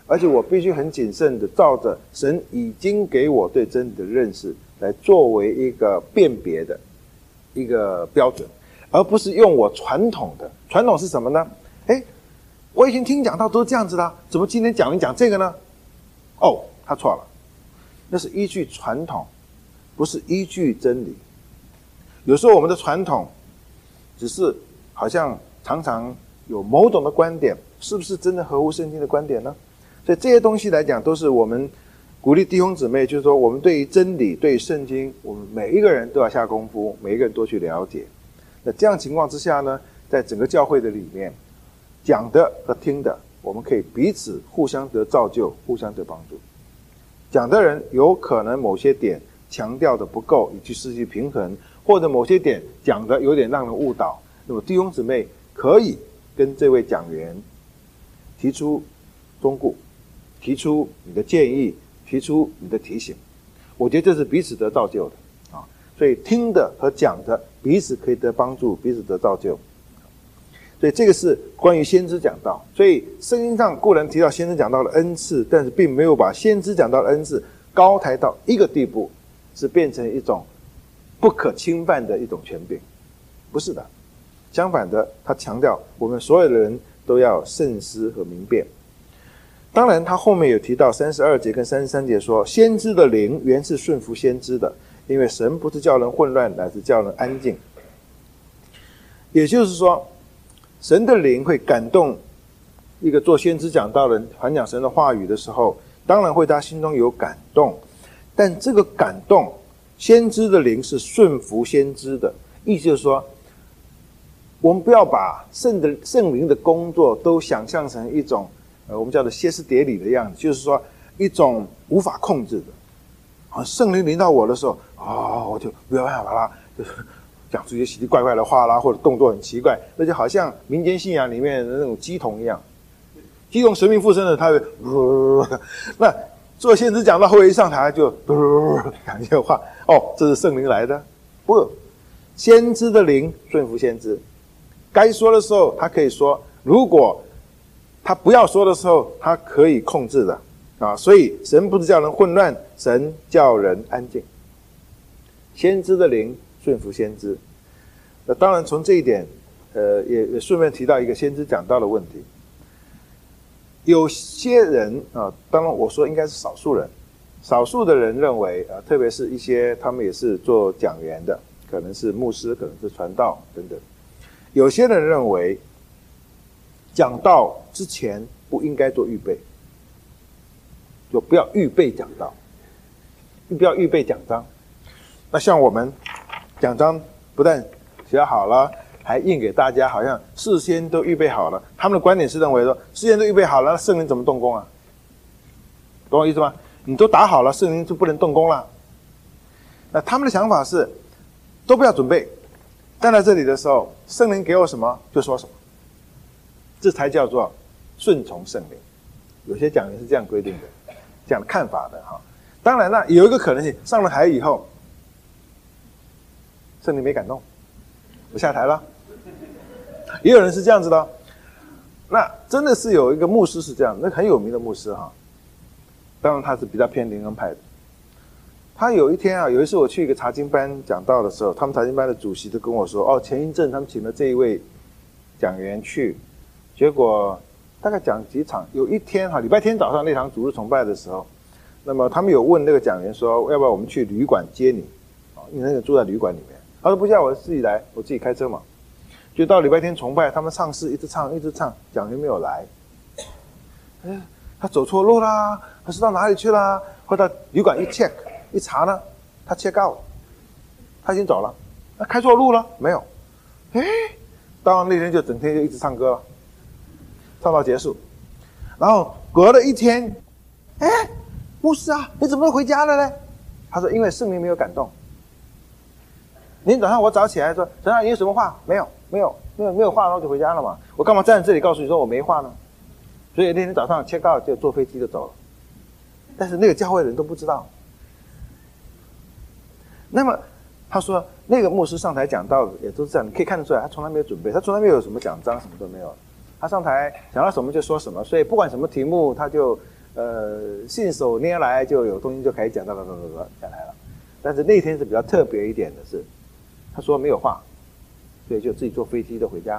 而且我必须很谨慎的照着神已经给我对真理的认识来作为一个辨别的一个标准，而不是用我传统的。传统是什么呢？诶，我以前听讲到都是这样子的，怎么今天讲一讲这个呢？哦，他错了，那是依据传统，不是依据真理。有时候我们的传统只是好像常常有某种的观点，是不是真的合乎圣经的观点呢？所以这些东西来讲，都是我们鼓励弟兄姊妹，就是说我们对于真理、对于圣经，我们每一个人都要下功夫，每一个人都去了解。那这样情况之下呢，在整个教会的里面，讲的和听的，我们可以彼此互相得造就，互相得帮助。讲的人有可能某些点强调的不够，以及失去平衡，或者某些点讲的有点让人误导，那么弟兄姊妹可以跟这位讲员提出忠告，提出你的建议，提出你的提醒。我觉得这是彼此得造就的啊，所以听的和讲的彼此可以得帮助，彼此得造就。所以这个是关于先知讲道。所以圣经上固然提到先知讲道的恩赐，但是并没有把先知讲道的恩赐高抬到一个地步，是变成一种不可侵犯的一种权柄，不是的。相反的，他强调我们所有的人都要慎思和明辨。当然他后面有提到三十二节跟三十三节说，先知的灵原是顺服先知的，因为神不是叫人混乱，乃是叫人安静。也就是说，神的灵会感动一个做先知讲道的人，传讲神的话语的时候，当然会他心中有感动，但这个感动，先知的灵是顺服先知的，意思就是说，我们不要把圣的圣灵的工作都想象成一种呃，我们叫做歇斯底里的样子，就是说一种无法控制的啊。圣灵临到我的时候，哦，我就没有办法啦，就是讲出一些奇奇怪怪的话啦，或者动作很奇怪，那就好像民间信仰里面的那种鸡童一样。鸡童神明附身了，他会、呃、那做先知讲到后一上台就呃讲一些话，哦，这是圣灵来的。不，先知的灵顺服先知，该说的时候他可以说，如果他不要说的时候，他可以控制的啊。所以神不是叫人混乱，神叫人安静。先知的灵顺服先知。那当然从这一点呃也也顺便提到一个先知讲道的问题。有些人啊，当然我说应该是少数人，少数的人认为啊，特别是一些他们也是做讲员的，可能是牧师，可能是传道等等。有些人认为讲道之前不应该做预备，就不要预备讲道，不要预备讲章。那像我们讲章不但写好了，还印给大家，好像事先都预备好了。他们的观点是认为说，事先都预备好了，圣灵怎么动工啊？懂我意思吗？你都打好了，圣灵就不能动工了。那他们的想法是，都不要准备，站在这里的时候，圣灵给我什么就说什么，这才叫做顺从圣灵。有些讲员是这样规定的，这样的看法的哈。当然了，有一个可能性，上了台以后，圣灵没感动，我下台了。也有人是这样子的，那真的是有一个牧师是这样，那很有名的牧师哈，当然他是比较偏灵恩派的。他有一天啊，有一次我去一个查经班讲道的时候，他们查经班的主席就跟我说，哦，前一阵他们请了这一位讲员去，结果大概讲几场，有一天哈，礼拜天早上那场主日崇拜的时候，那么他们有问那个讲员说，要不要我们去旅馆接你？因为那个住在旅馆里面。他说不需要，我自己来，我自己开车嘛。就到礼拜天崇拜，他们唱诗一直唱一直唱，讲员没有来。哎，他走错路啦，还是到哪里去啦？或到旅馆一 check 一查呢，他 check out 了，他已经走了。那开错路了没有？哎，当然那天就整天就一直唱歌了，唱到结束。然后隔了一天，哎，牧师啊，你怎么回家了呢？他说因为圣灵没有感动。明天早上我早起来说，陈长你有什么话？没有，没有，没有，没有话，然后就回家了嘛。我干嘛站在这里告诉你说我没话呢？所以那天早上check out就坐飞机就走了。但是那个教会的人都不知道。那么他说那个牧师上台讲道也都是这样，你可以看得出来，他从来没有准备，他从来没有什么讲章，什么都没有。他上台讲到什么就说什么，所以不管什么题目，他就呃，信手拈来就有东西就开始讲到了讲来了。但是那天是比较特别一点的是，他说没有话，所以就自己坐飞机就回家了。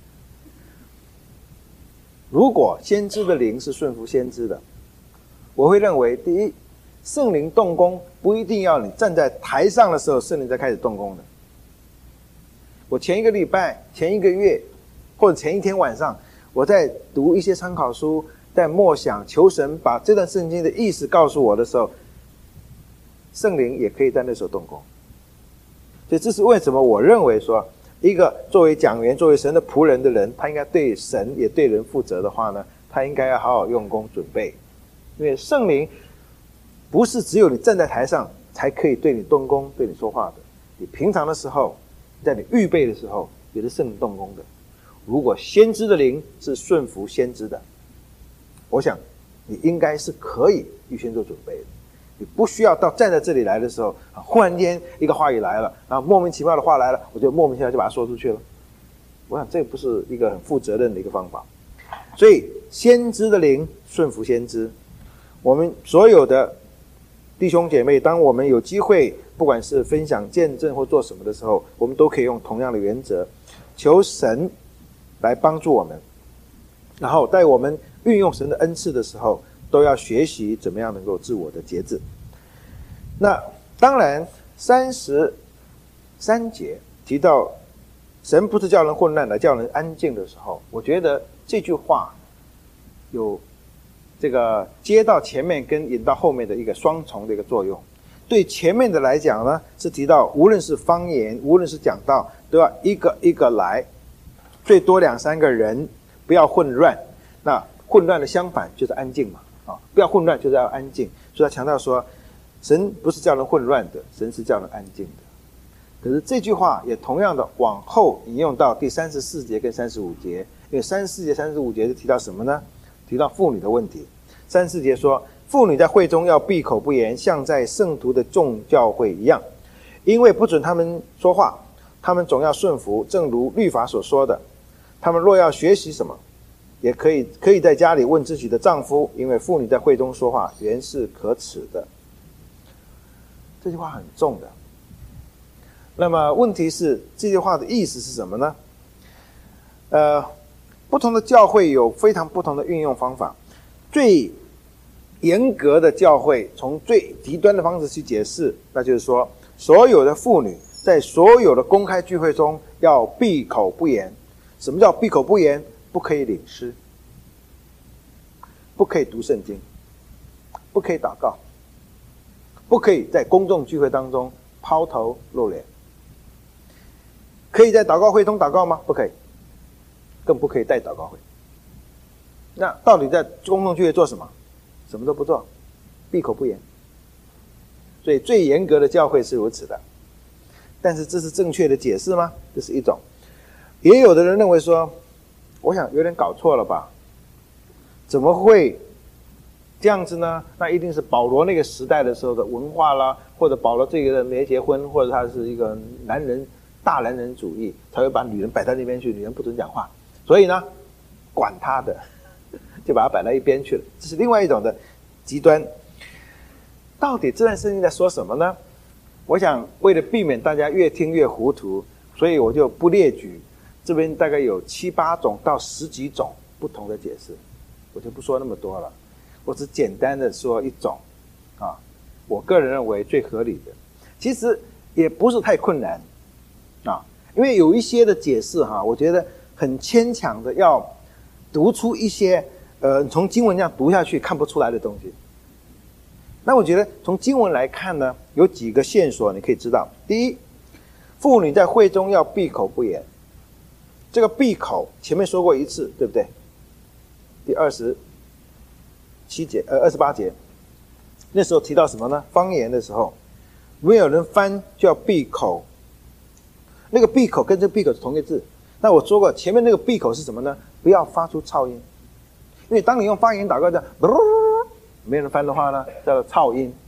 如果先知的灵是顺服先知的，我会认为，第一，圣灵动工不一定要你站在台上的时候，圣灵才开始动工的。我前一个礼拜、前一个月，或者前一天晚上，我在读一些参考书，在默想求神把这段圣经的意思告诉我的时候，圣灵也可以在那时候动工。所以这是为什么我认为说，一个作为讲员、作为神的仆人的人，他应该对神也对人负责的话呢，他应该要好好用功准备。因为圣灵不是只有你站在台上才可以对你动工、对你说话的，你平常的时候，在你预备的时候，也是圣灵动工的。如果先知的灵是顺服先知的，我想你应该是可以预先做准备的。你不需要到站在这里来的时候，忽然间一个话语来了，然后莫名其妙的话来了，我就莫名其妙就把它说出去了。我想这不是一个很负责任的一个方法。所以先知的灵顺服先知，我们所有的弟兄姐妹，当我们有机会，不管是分享见证或做什么的时候，我们都可以用同样的原则，求神来帮助我们，然后在我们运用神的恩赐的时候，都要学习怎么样能够自我的节制。那当然三十三节提到神不是叫人混乱的，叫人安静的时候，我觉得这句话有这个接到前面跟引到后面的一个双重的一个作用。对前面的来讲呢，是提到无论是方言，无论是讲道，都要一个一个来，最多两三个人，不要混乱。那混乱的相反就是安静嘛，啊，不要混乱就是要安静。所以他强调说，神不是叫人混乱的，神是叫人安静的。可是这句话也同样的往后引用到第三十四节跟三十五节，因为三十四节、三十五节是提到什么呢？提到妇女的问题。三十四节说，妇女在会中要闭口不言，像在圣徒的众教会一样，因为不准他们说话，他们总要顺服，正如律法所说的。他们若要学习什么，也可以可以在家里问自己的丈夫，因为妇女在会中说话原是可耻的。这句话很重的。那么问题是这句话的意思是什么呢？呃，不同的教会有非常不同的运用方法。最严格的教会从最极端的方式去解释，那就是说，所有的妇女在所有的公开聚会中要闭口不言。什么叫闭口不言？不可以领诗，不可以读圣经，不可以祷告，不可以在公众聚会当中抛头露脸。可以在祷告会中祷告吗？不可以，更不可以带祷告会。那到底在公众聚会做什么？什么都不做，闭口不言。所以最严格的教会是如此的。但是这是正确的解释吗？这是一种。也有的人认为说，我想有点搞错了吧，怎么会这样子呢？那一定是保罗那个时代的时候的文化啦，或者保罗这个人没结婚，或者他是一个男人大男人主义，才会把女人摆在那边去，女人不准讲话，所以呢管他的，就把他摆到一边去了。这是另外一种的极端。到底这段圣经在说什么呢？我想为了避免大家越听越糊涂，所以我就不列举，这边大概有七八种到十几种不同的解释，我就不说那么多了，我只简单的说一种啊，我个人认为最合理的，其实也不是太困难啊，因为有一些的解释哈、啊，我觉得很牵强的要读出一些呃从经文这样读下去看不出来的东西。那我觉得从经文来看呢，有几个线索你可以知道。第一，妇女在会中要闭口不言。这个闭口前面说过一次，对不对？第二十七节，呃，二十八节，那时候提到什么呢？方言的时候，没有人翻就要闭口。那个闭口跟这个闭口是同一个字。那我说过，前面那个闭口是什么呢？不要发出噪音，因为当你用方言祷告这样，没人翻的话呢，叫做噪音，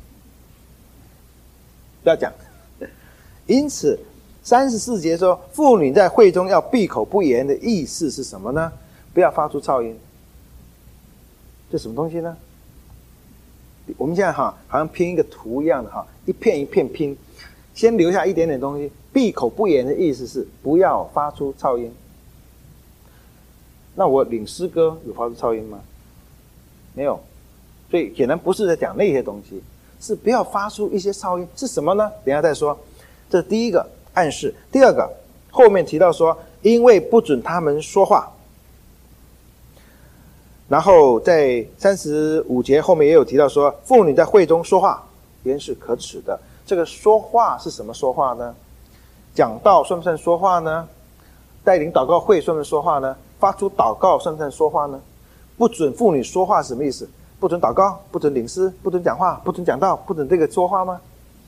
不要讲。因此三十四节说，妇女在会中要闭口不言的意思是什么呢？不要发出噪音。这什么东西呢？ 我们现在哈好像拼一个图一样的哈，一片一片拼，先留下一点点东西。闭口不言的意思是不要发出噪音。那我领诗歌有发出噪音吗？没有，所以显然不是在讲那些东西，是不要发出一些噪音。是什么呢？等一下再说。这是第一个暗示。第二个，后面提到说，因为不准他们说话。然后在三十五节后面也有提到说，妇女在会中说话，原是可耻的。这个说话是什么说话呢？讲道算不算说话呢？带领祷告会算不算说话呢？发出祷告算不算说话呢？不准妇女说话是什么意思？不准祷告，不准领诗，不准讲话，不准讲道，不准这个说话吗？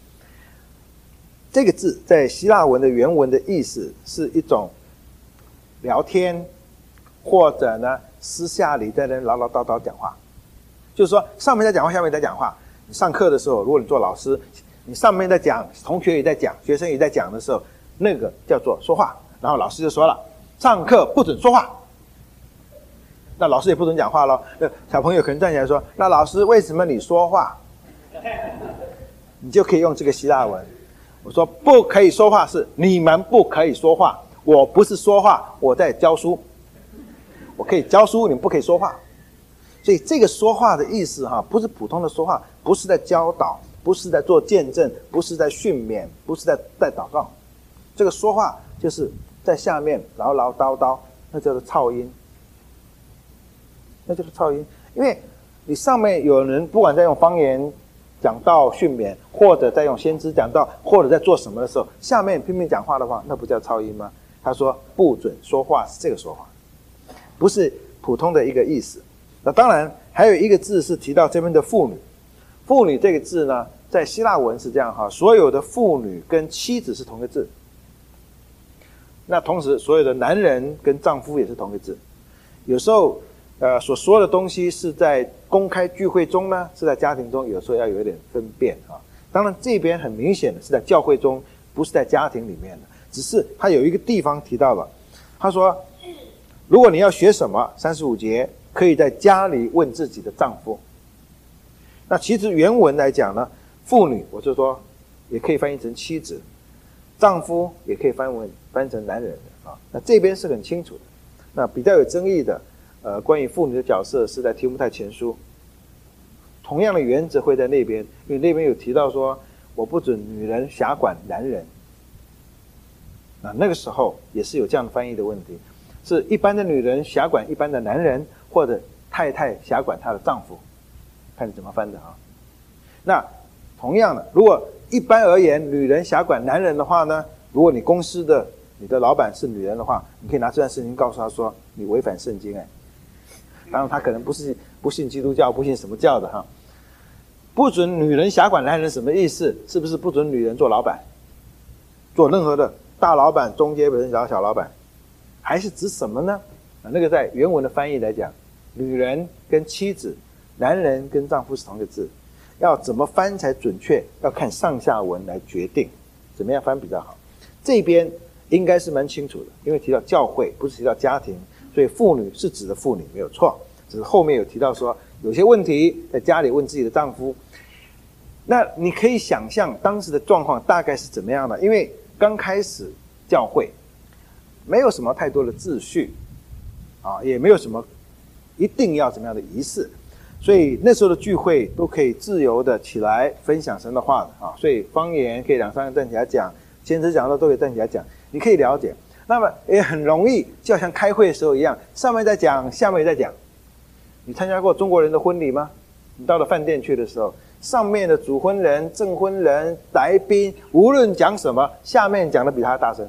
这个字在希腊文的原文的意思是一种聊天，或者呢私下里在那唠唠叨叨讲话。就是说上面在讲话，下面在讲话。你上课的时候，如果你做老师，你上面在讲，同学也在讲，学生也在讲的时候，那个叫做说话。然后老师就说了，上课不准说话。那老师也不准讲话咯。那小朋友可能站起来说，那老师为什么你说话？你就可以用这个希腊文。我说不可以说话是你们不可以说话，我不是说话，我在教书。我可以教书，你们不可以说话。所以这个说话的意思哈，不是普通的说话，不是在教导，不是在做见证，不是在训勉，不是在在祷告。这个说话就是在下面唠唠叨叨，那叫做噪音。那就是噪音，因为你上面有人不管在用方言讲道训勉，或者在用先知讲道，或者在做什么的时候，下面拼命讲话的话，那不叫噪音吗？他说不准说话是这个说话，不是普通的一个意思。那当然还有一个字是提到这边的妇女。妇女这个字呢，在希腊文是这样哈，所有的妇女跟妻子是同个字。那同时所有的男人跟丈夫也是同个字。有时候呃，所说的东西是在公开聚会中呢，是在家庭中，有时候要有一点分辨啊。当然这边很明显的是在教会中，不是在家庭里面的，只是他有一个地方提到了，他说如果你要学什么，三十五节可以在家里问自己的丈夫。那其实原文来讲呢，妇女我就说也可以翻译成妻子，丈夫也可以翻文翻成男人的啊。那这边是很清楚的。那比较有争议的呃，关于妇女的角色是在提摩太前书，同样的原则会在那边，因为那边有提到说，我不准女人辖管男人。那那个时候也是有这样的翻译的问题，是一般的女人辖管一般的男人，或者太太辖管她的丈夫，看你怎么翻的啊。那同样的，如果一般而言，女人辖管男人的话呢，如果你公司的你的老板是女人的话，你可以拿这段圣经告诉他说，你违反圣经哎。当然他可能不是不信基督教，不信什么教的哈。不准女人辖管男人什么意思？是不是不准女人做老板，做任何的大老板、中阶人、小小老板？还是指什么呢？那个在原文的翻译来讲，女人跟妻子，男人跟丈夫是同一个字，要怎么翻才准确，要看上下文来决定怎么样翻比较好。这边应该是蛮清楚的，因为提到教会，不是提到家庭，所以妇女是指的妇女没有错，只是后面有提到说有些问题在家里问自己的丈夫。那你可以想象当时的状况大概是怎么样的，因为刚开始教会没有什么太多的秩序啊，也没有什么一定要怎么样的仪式，所以那时候的聚会都可以自由的起来分享神的话的啊，所以方言可以两三个站起来讲，先知讲的都可以站起来讲，你可以了解。那么也很容易，就像开会的时候一样，上面在讲，下面在讲。你参加过中国人的婚礼吗？你到了饭店去的时候，上面的主婚人、证婚人、来宾，无论讲什么，下面讲的比他大声。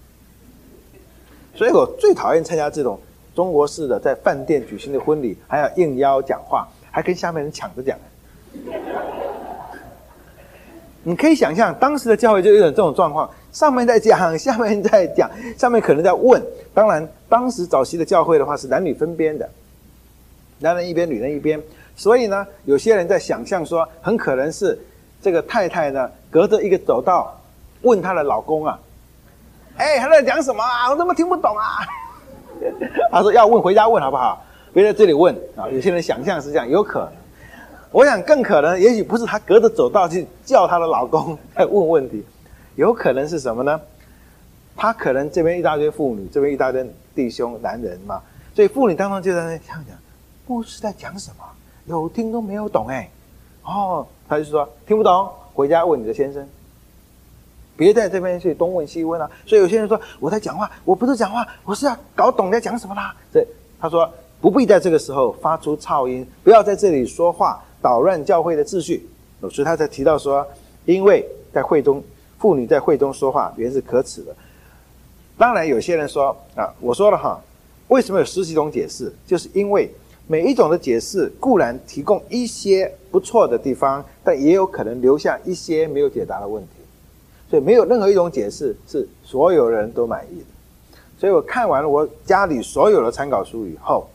所以我最讨厌参加这种中国式的在饭店举行的婚礼，还要应邀讲话，还跟下面人抢着讲。你可以想象当时的教会就有点这种状况，上面在讲，下面在讲，上面可能在问。当然当时早期的教会的话是男女分编的，男人一边女人一边，所以呢有些人在想象说很可能是这个太太呢隔着一个走道问她的老公啊，哎，他在讲什么啊，我怎么听不懂啊。他说要问回家问好不好，别在这里问啊。有些人想象是这样，有可能我想更可能，也许不是她隔着走道去叫她的老公来问问题，有可能是什么呢？她可能这边一大堆妇女，这边一大堆弟兄男人嘛，所以妇女当中就在那想讲，牧师在讲什么？有听都没有懂哎、欸，哦，他就说听不懂，回家问你的先生。别在这边去东问西问啊！所以有些人说我在讲话，我不是讲话，我是要搞懂你在讲什么啦。所以他说不必在这个时候发出噪音，不要在这里说话，捣乱教会的秩序。所以他才提到说，因为在会中，妇女在会中说话原是可耻的。当然有些人说啊，我说了哈，为什么有十几种解释？就是因为每一种的解释固然提供一些不错的地方，但也有可能留下一些没有解答的问题。所以没有任何一种解释是所有人都满意的。所以我看完了我家里所有的参考书以后，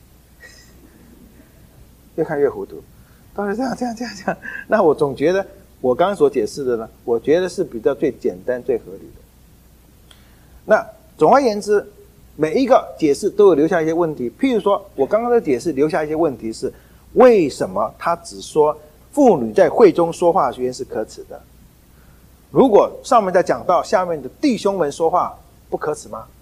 越看越糊涂，都是这样这样这样这样。那我总觉得我刚刚所解释的呢，我觉得是比较最简单最合理的。那总而言之，每一个解释都有留下一些问题。譬如说我刚刚的解释留下一些问题是，为什么他只说妇女在会中说话原是可耻的？如果上面在讲到下面的弟兄们说话不可耻吗？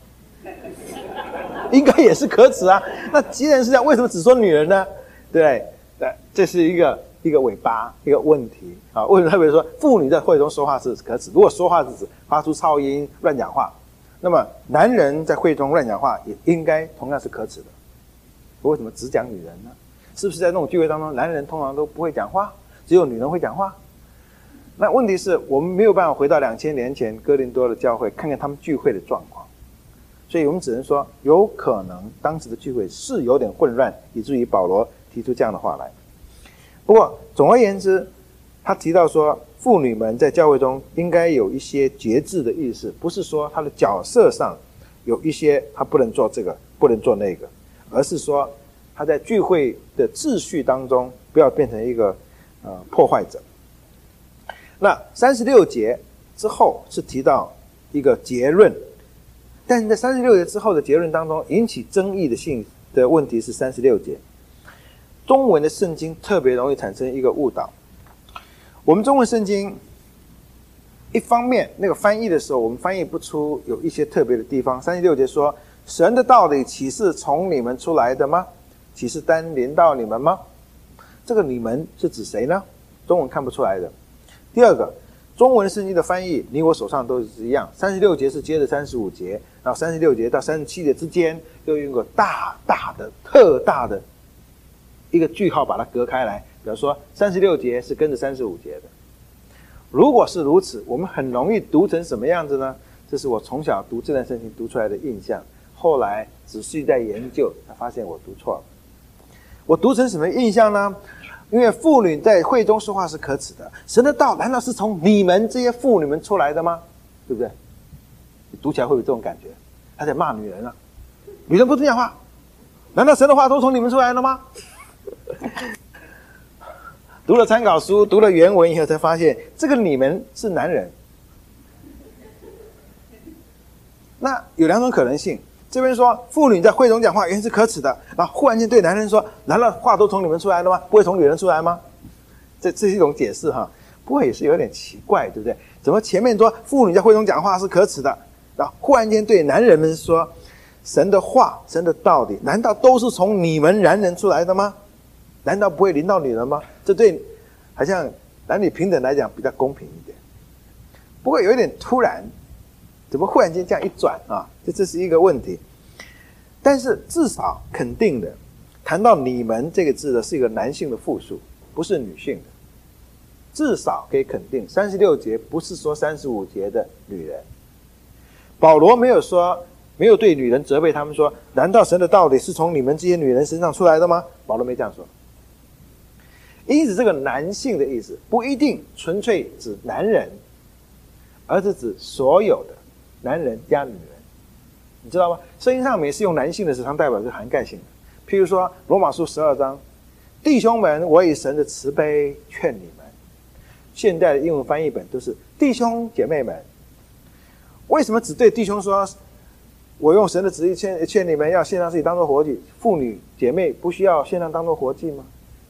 应该也是可耻啊。那既然是这样，为什么只说女人呢？对不对？这是一个一个尾巴，一个问题啊。为什么特别说妇女在会中说话是可耻？如果说话是指发出噪音、乱讲话，那么男人在会中乱讲话也应该同样是可耻的。为什么只讲女人呢？是不是在那种聚会当中，男人通常都不会讲话，只有女人会讲话？那问题是我们没有办法回到两千年前哥林多的教会看看他们聚会的状况，所以我们只能说有可能当时的聚会是有点混乱，以至于保罗提出这样的话来。不过总而言之，他提到说妇女们在教会中应该有一些节制的意识，不是说她的角色上有一些她不能做这个不能做那个，而是说她在聚会的秩序当中不要变成一个呃破坏者。那三十六节之后是提到一个结论，但是在三十六节之后的结论当中引起争议的性的问题是三十六节。中文的圣经特别容易产生一个误导。我们中文圣经一方面那个翻译的时候，我们翻译不出有一些特别的地方。三十六节说，神的道理岂是从你们出来的吗？岂是单临到你们吗？这个你们是指谁呢？中文看不出来的。第二个，中文圣经的翻译你我手上都是一样，三十六节是接着三十五节，然后三十六节到三十七节之间又用个大大的特大的一个句号把它隔开来，比如说三十六节是跟着三十五节的。如果是如此，我们很容易读成什么样子呢？这是我从小读这段圣经读出来的印象，后来仔细在研究才发现我读错了。我读成什么印象呢？因为妇女在会中说话是可耻的，神的道难道是从你们这些妇女们出来的吗？对不对？你读起来会有这种感觉，他在骂女人啊，女人不准讲话，难道神的话都从你们出来了吗？读了参考书，读了原文以后才发现，这个你们是男人。那有两种可能性，这边说妇女在会中讲话原是可耻的，然后忽然间对男人说，难道话都从你们出来的吗？不会从女人出来吗？这这是一种解释哈，不过也是有点奇怪，对不对？怎么前面说妇女在会中讲话是可耻的，然后忽然间对男人们说，神的话神的道理难道都是从你们男人出来的吗？难道不会临到女人吗？这对好像男女平等来讲比较公平一点，不过有一点突然，怎么忽然间这样一转啊？这这是一个问题。但是至少肯定的，谈到你们这个字的是一个男性的复数，不是女性的。至少可以肯定三十六节不是说三十五节的女人。保罗没有说，没有对女人责备他们说，难道神的道理是从你们这些女人身上出来的吗？保罗没这样说。因此这个男性的意思不一定纯粹指男人，而是指所有的男人加女人，你知道吗？圣经上每次用男性的时常代表是涵盖性的。譬如说罗马书十二章，弟兄们，我以神的慈悲劝你们。现代的英文翻译本都是弟兄姐妹们。为什么只对弟兄说，我用神的旨意劝劝你们要献上自己当作活祭，妇女姐妹不需要献上当作活祭吗？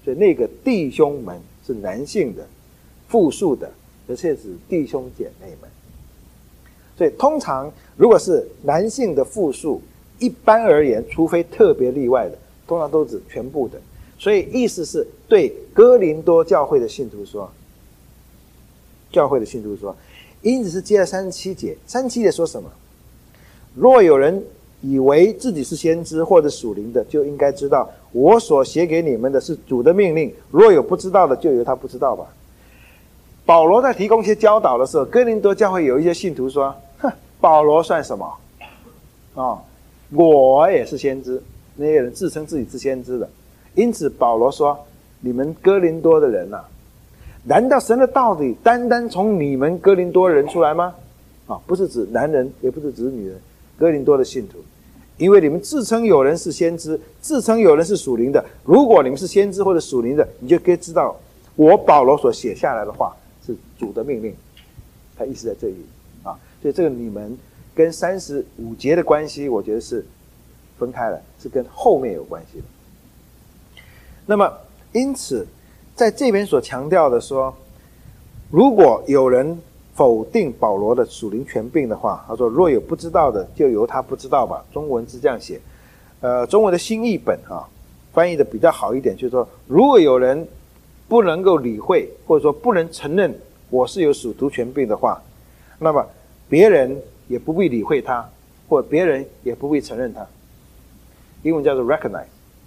所以那个弟兄们是男性的、复数的，而且指弟兄姐妹们。所以通常如果是男性的复数，一般而言，除非特别例外的，通常都指全部的。所以意思是对哥林多教会的信徒说，教会的信徒说，因此是接了三十七节，三十七节说什么？若有人以为自己是先知或者属灵的，就应该知道我所写给你们的是主的命令，若有不知道的，就由他不知道吧。保罗在提供一些教导的时候，哥林多教会有一些信徒说，哼，保罗算什么啊、哦？我也是先知，那些人自称自己是先知的。因此保罗说，你们哥林多的人啊，难道神的道理单单从你们哥林多人出来吗？啊、哦，不是指男人，也不是指女人，哥林多的信徒，因为你们自称有人是先知，自称有人是属灵的。如果你们是先知或者属灵的，你就可以知道我保罗所写下来的话是主的命令，他意思在这里啊。所以这个你们跟三十五节的关系，我觉得是分开了，是跟后面有关系的。那么因此在这边所强调的说，如果有人否定保罗的属灵权柄的话，他说若有不知道的，就由他不知道吧。中文是这样写，呃，中文的新译本啊，翻译的比较好一点，就是说，如果有人不能够理会，或者说不能承认我是有属徒权柄的话，那么别人也不必理会他，或者别人也不必承认他。英文叫做 recognize。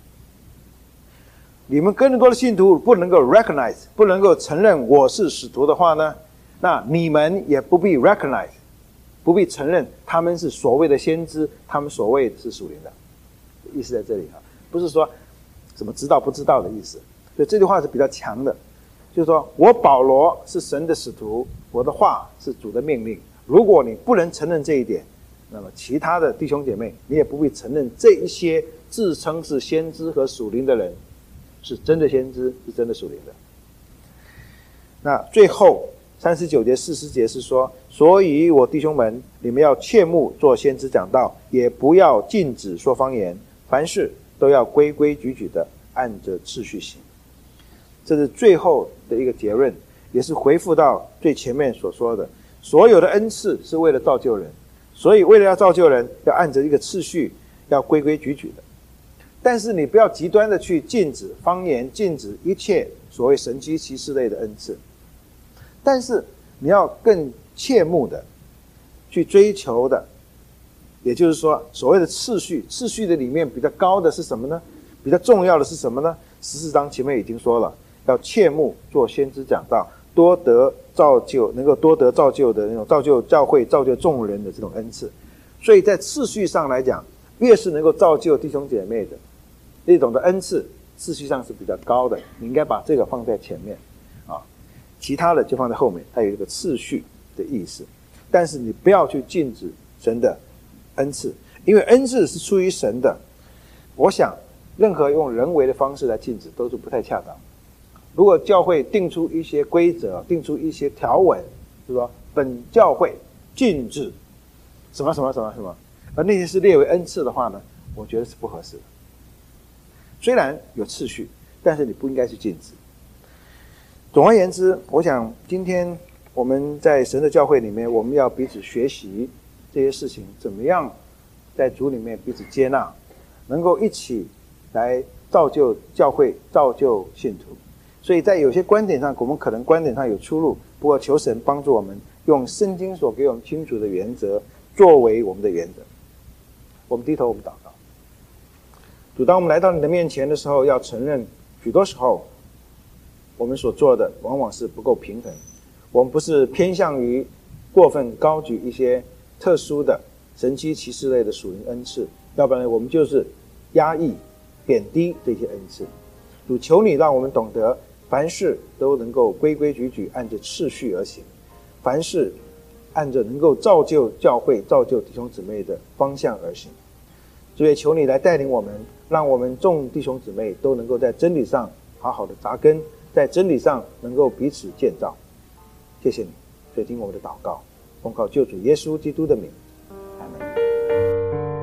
你们哥林多的信徒不能够 recognize， 不能够承认我是使徒的话呢，那你们也不必 recognize， 不必承认他们是所谓的先知，他们所谓的是属灵的，意思在这里啊，不是说什么知道不知道的意思。所以这句话是比较强的，就是说我保罗是神的使徒，我的话是主的命令。如果你不能承认这一点，那么其他的弟兄姐妹，你也不必承认这一些自称是先知和属灵的人是真的先知，是真的属灵的。那最后三十九节四十节是说，所以我弟兄们，你们要切莫做先知讲道，也不要禁止说方言，凡事都要规规矩矩的按着次序行。这是最后的一个结论，也是回复到最前面所说的，所有的恩赐是为了造就人，所以为了要造就人，要按着一个次序，要规规矩矩的。但是你不要极端的去禁止方言，禁止一切所谓神迹奇事类的恩赐，但是你要更切慕的去追求的，也就是说所谓的次序，次序的里面比较高的是什么呢？比较重要的是什么呢？十四章前面已经说了，要切慕做先知讲道，多得造就，能够多得造就的那种造就教会、造就众人的这种恩赐。所以在次序上来讲，越是能够造就弟兄姐妹的这种的恩赐，次序上是比较高的，你应该把这个放在前面啊，其他的就放在后面，它有一个次序的意思。但是你不要去禁止神的恩赐，因为恩赐是出于神的。我想任何用人为的方式来禁止都是不太恰当。如果教会定出一些规则，定出一些条文，就是说本教会禁止什么什么什么什么，而那些是列为恩赐的话呢，我觉得是不合适的。虽然有次序，但是你不应该去禁止。总而言之，我想今天我们在神的教会里面，我们要彼此学习这些事情，怎么样在主里面彼此接纳，能够一起来造就教会，造就信徒。所以在有些观点上，我们可能观点上有出入，不过求神帮助我们用圣经所给我们清楚的原则作为我们的原则。我们低头，我们祷告。主，当我们来到你的面前的时候，要承认许多时候我们所做的往往是不够平衡，我们不是偏向于过分高举一些特殊的神迹奇事类的属灵恩赐，要不然我们就是压抑贬低这些恩赐。主，求你让我们懂得凡事都能够规规矩矩按着次序而行，凡事按着能够造就教会、造就弟兄姊妹的方向而行。主也求你来带领我们，让我们众弟兄姊妹都能够在真理上好好的扎根，在真理上能够彼此建造。谢谢你，所以听我们的祷告，奉靠救主耶稣基督的名，阿们。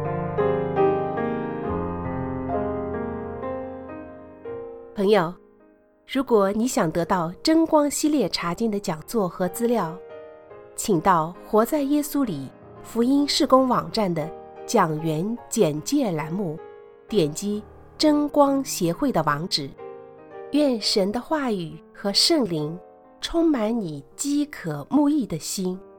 朋友， 如果你想得到真光系列查经的讲座和资料，请到活在耶稣里福音事工网站的讲员简介栏目，点击真光协会的网址。愿神的话语和圣灵充满你饥渴慕义的心。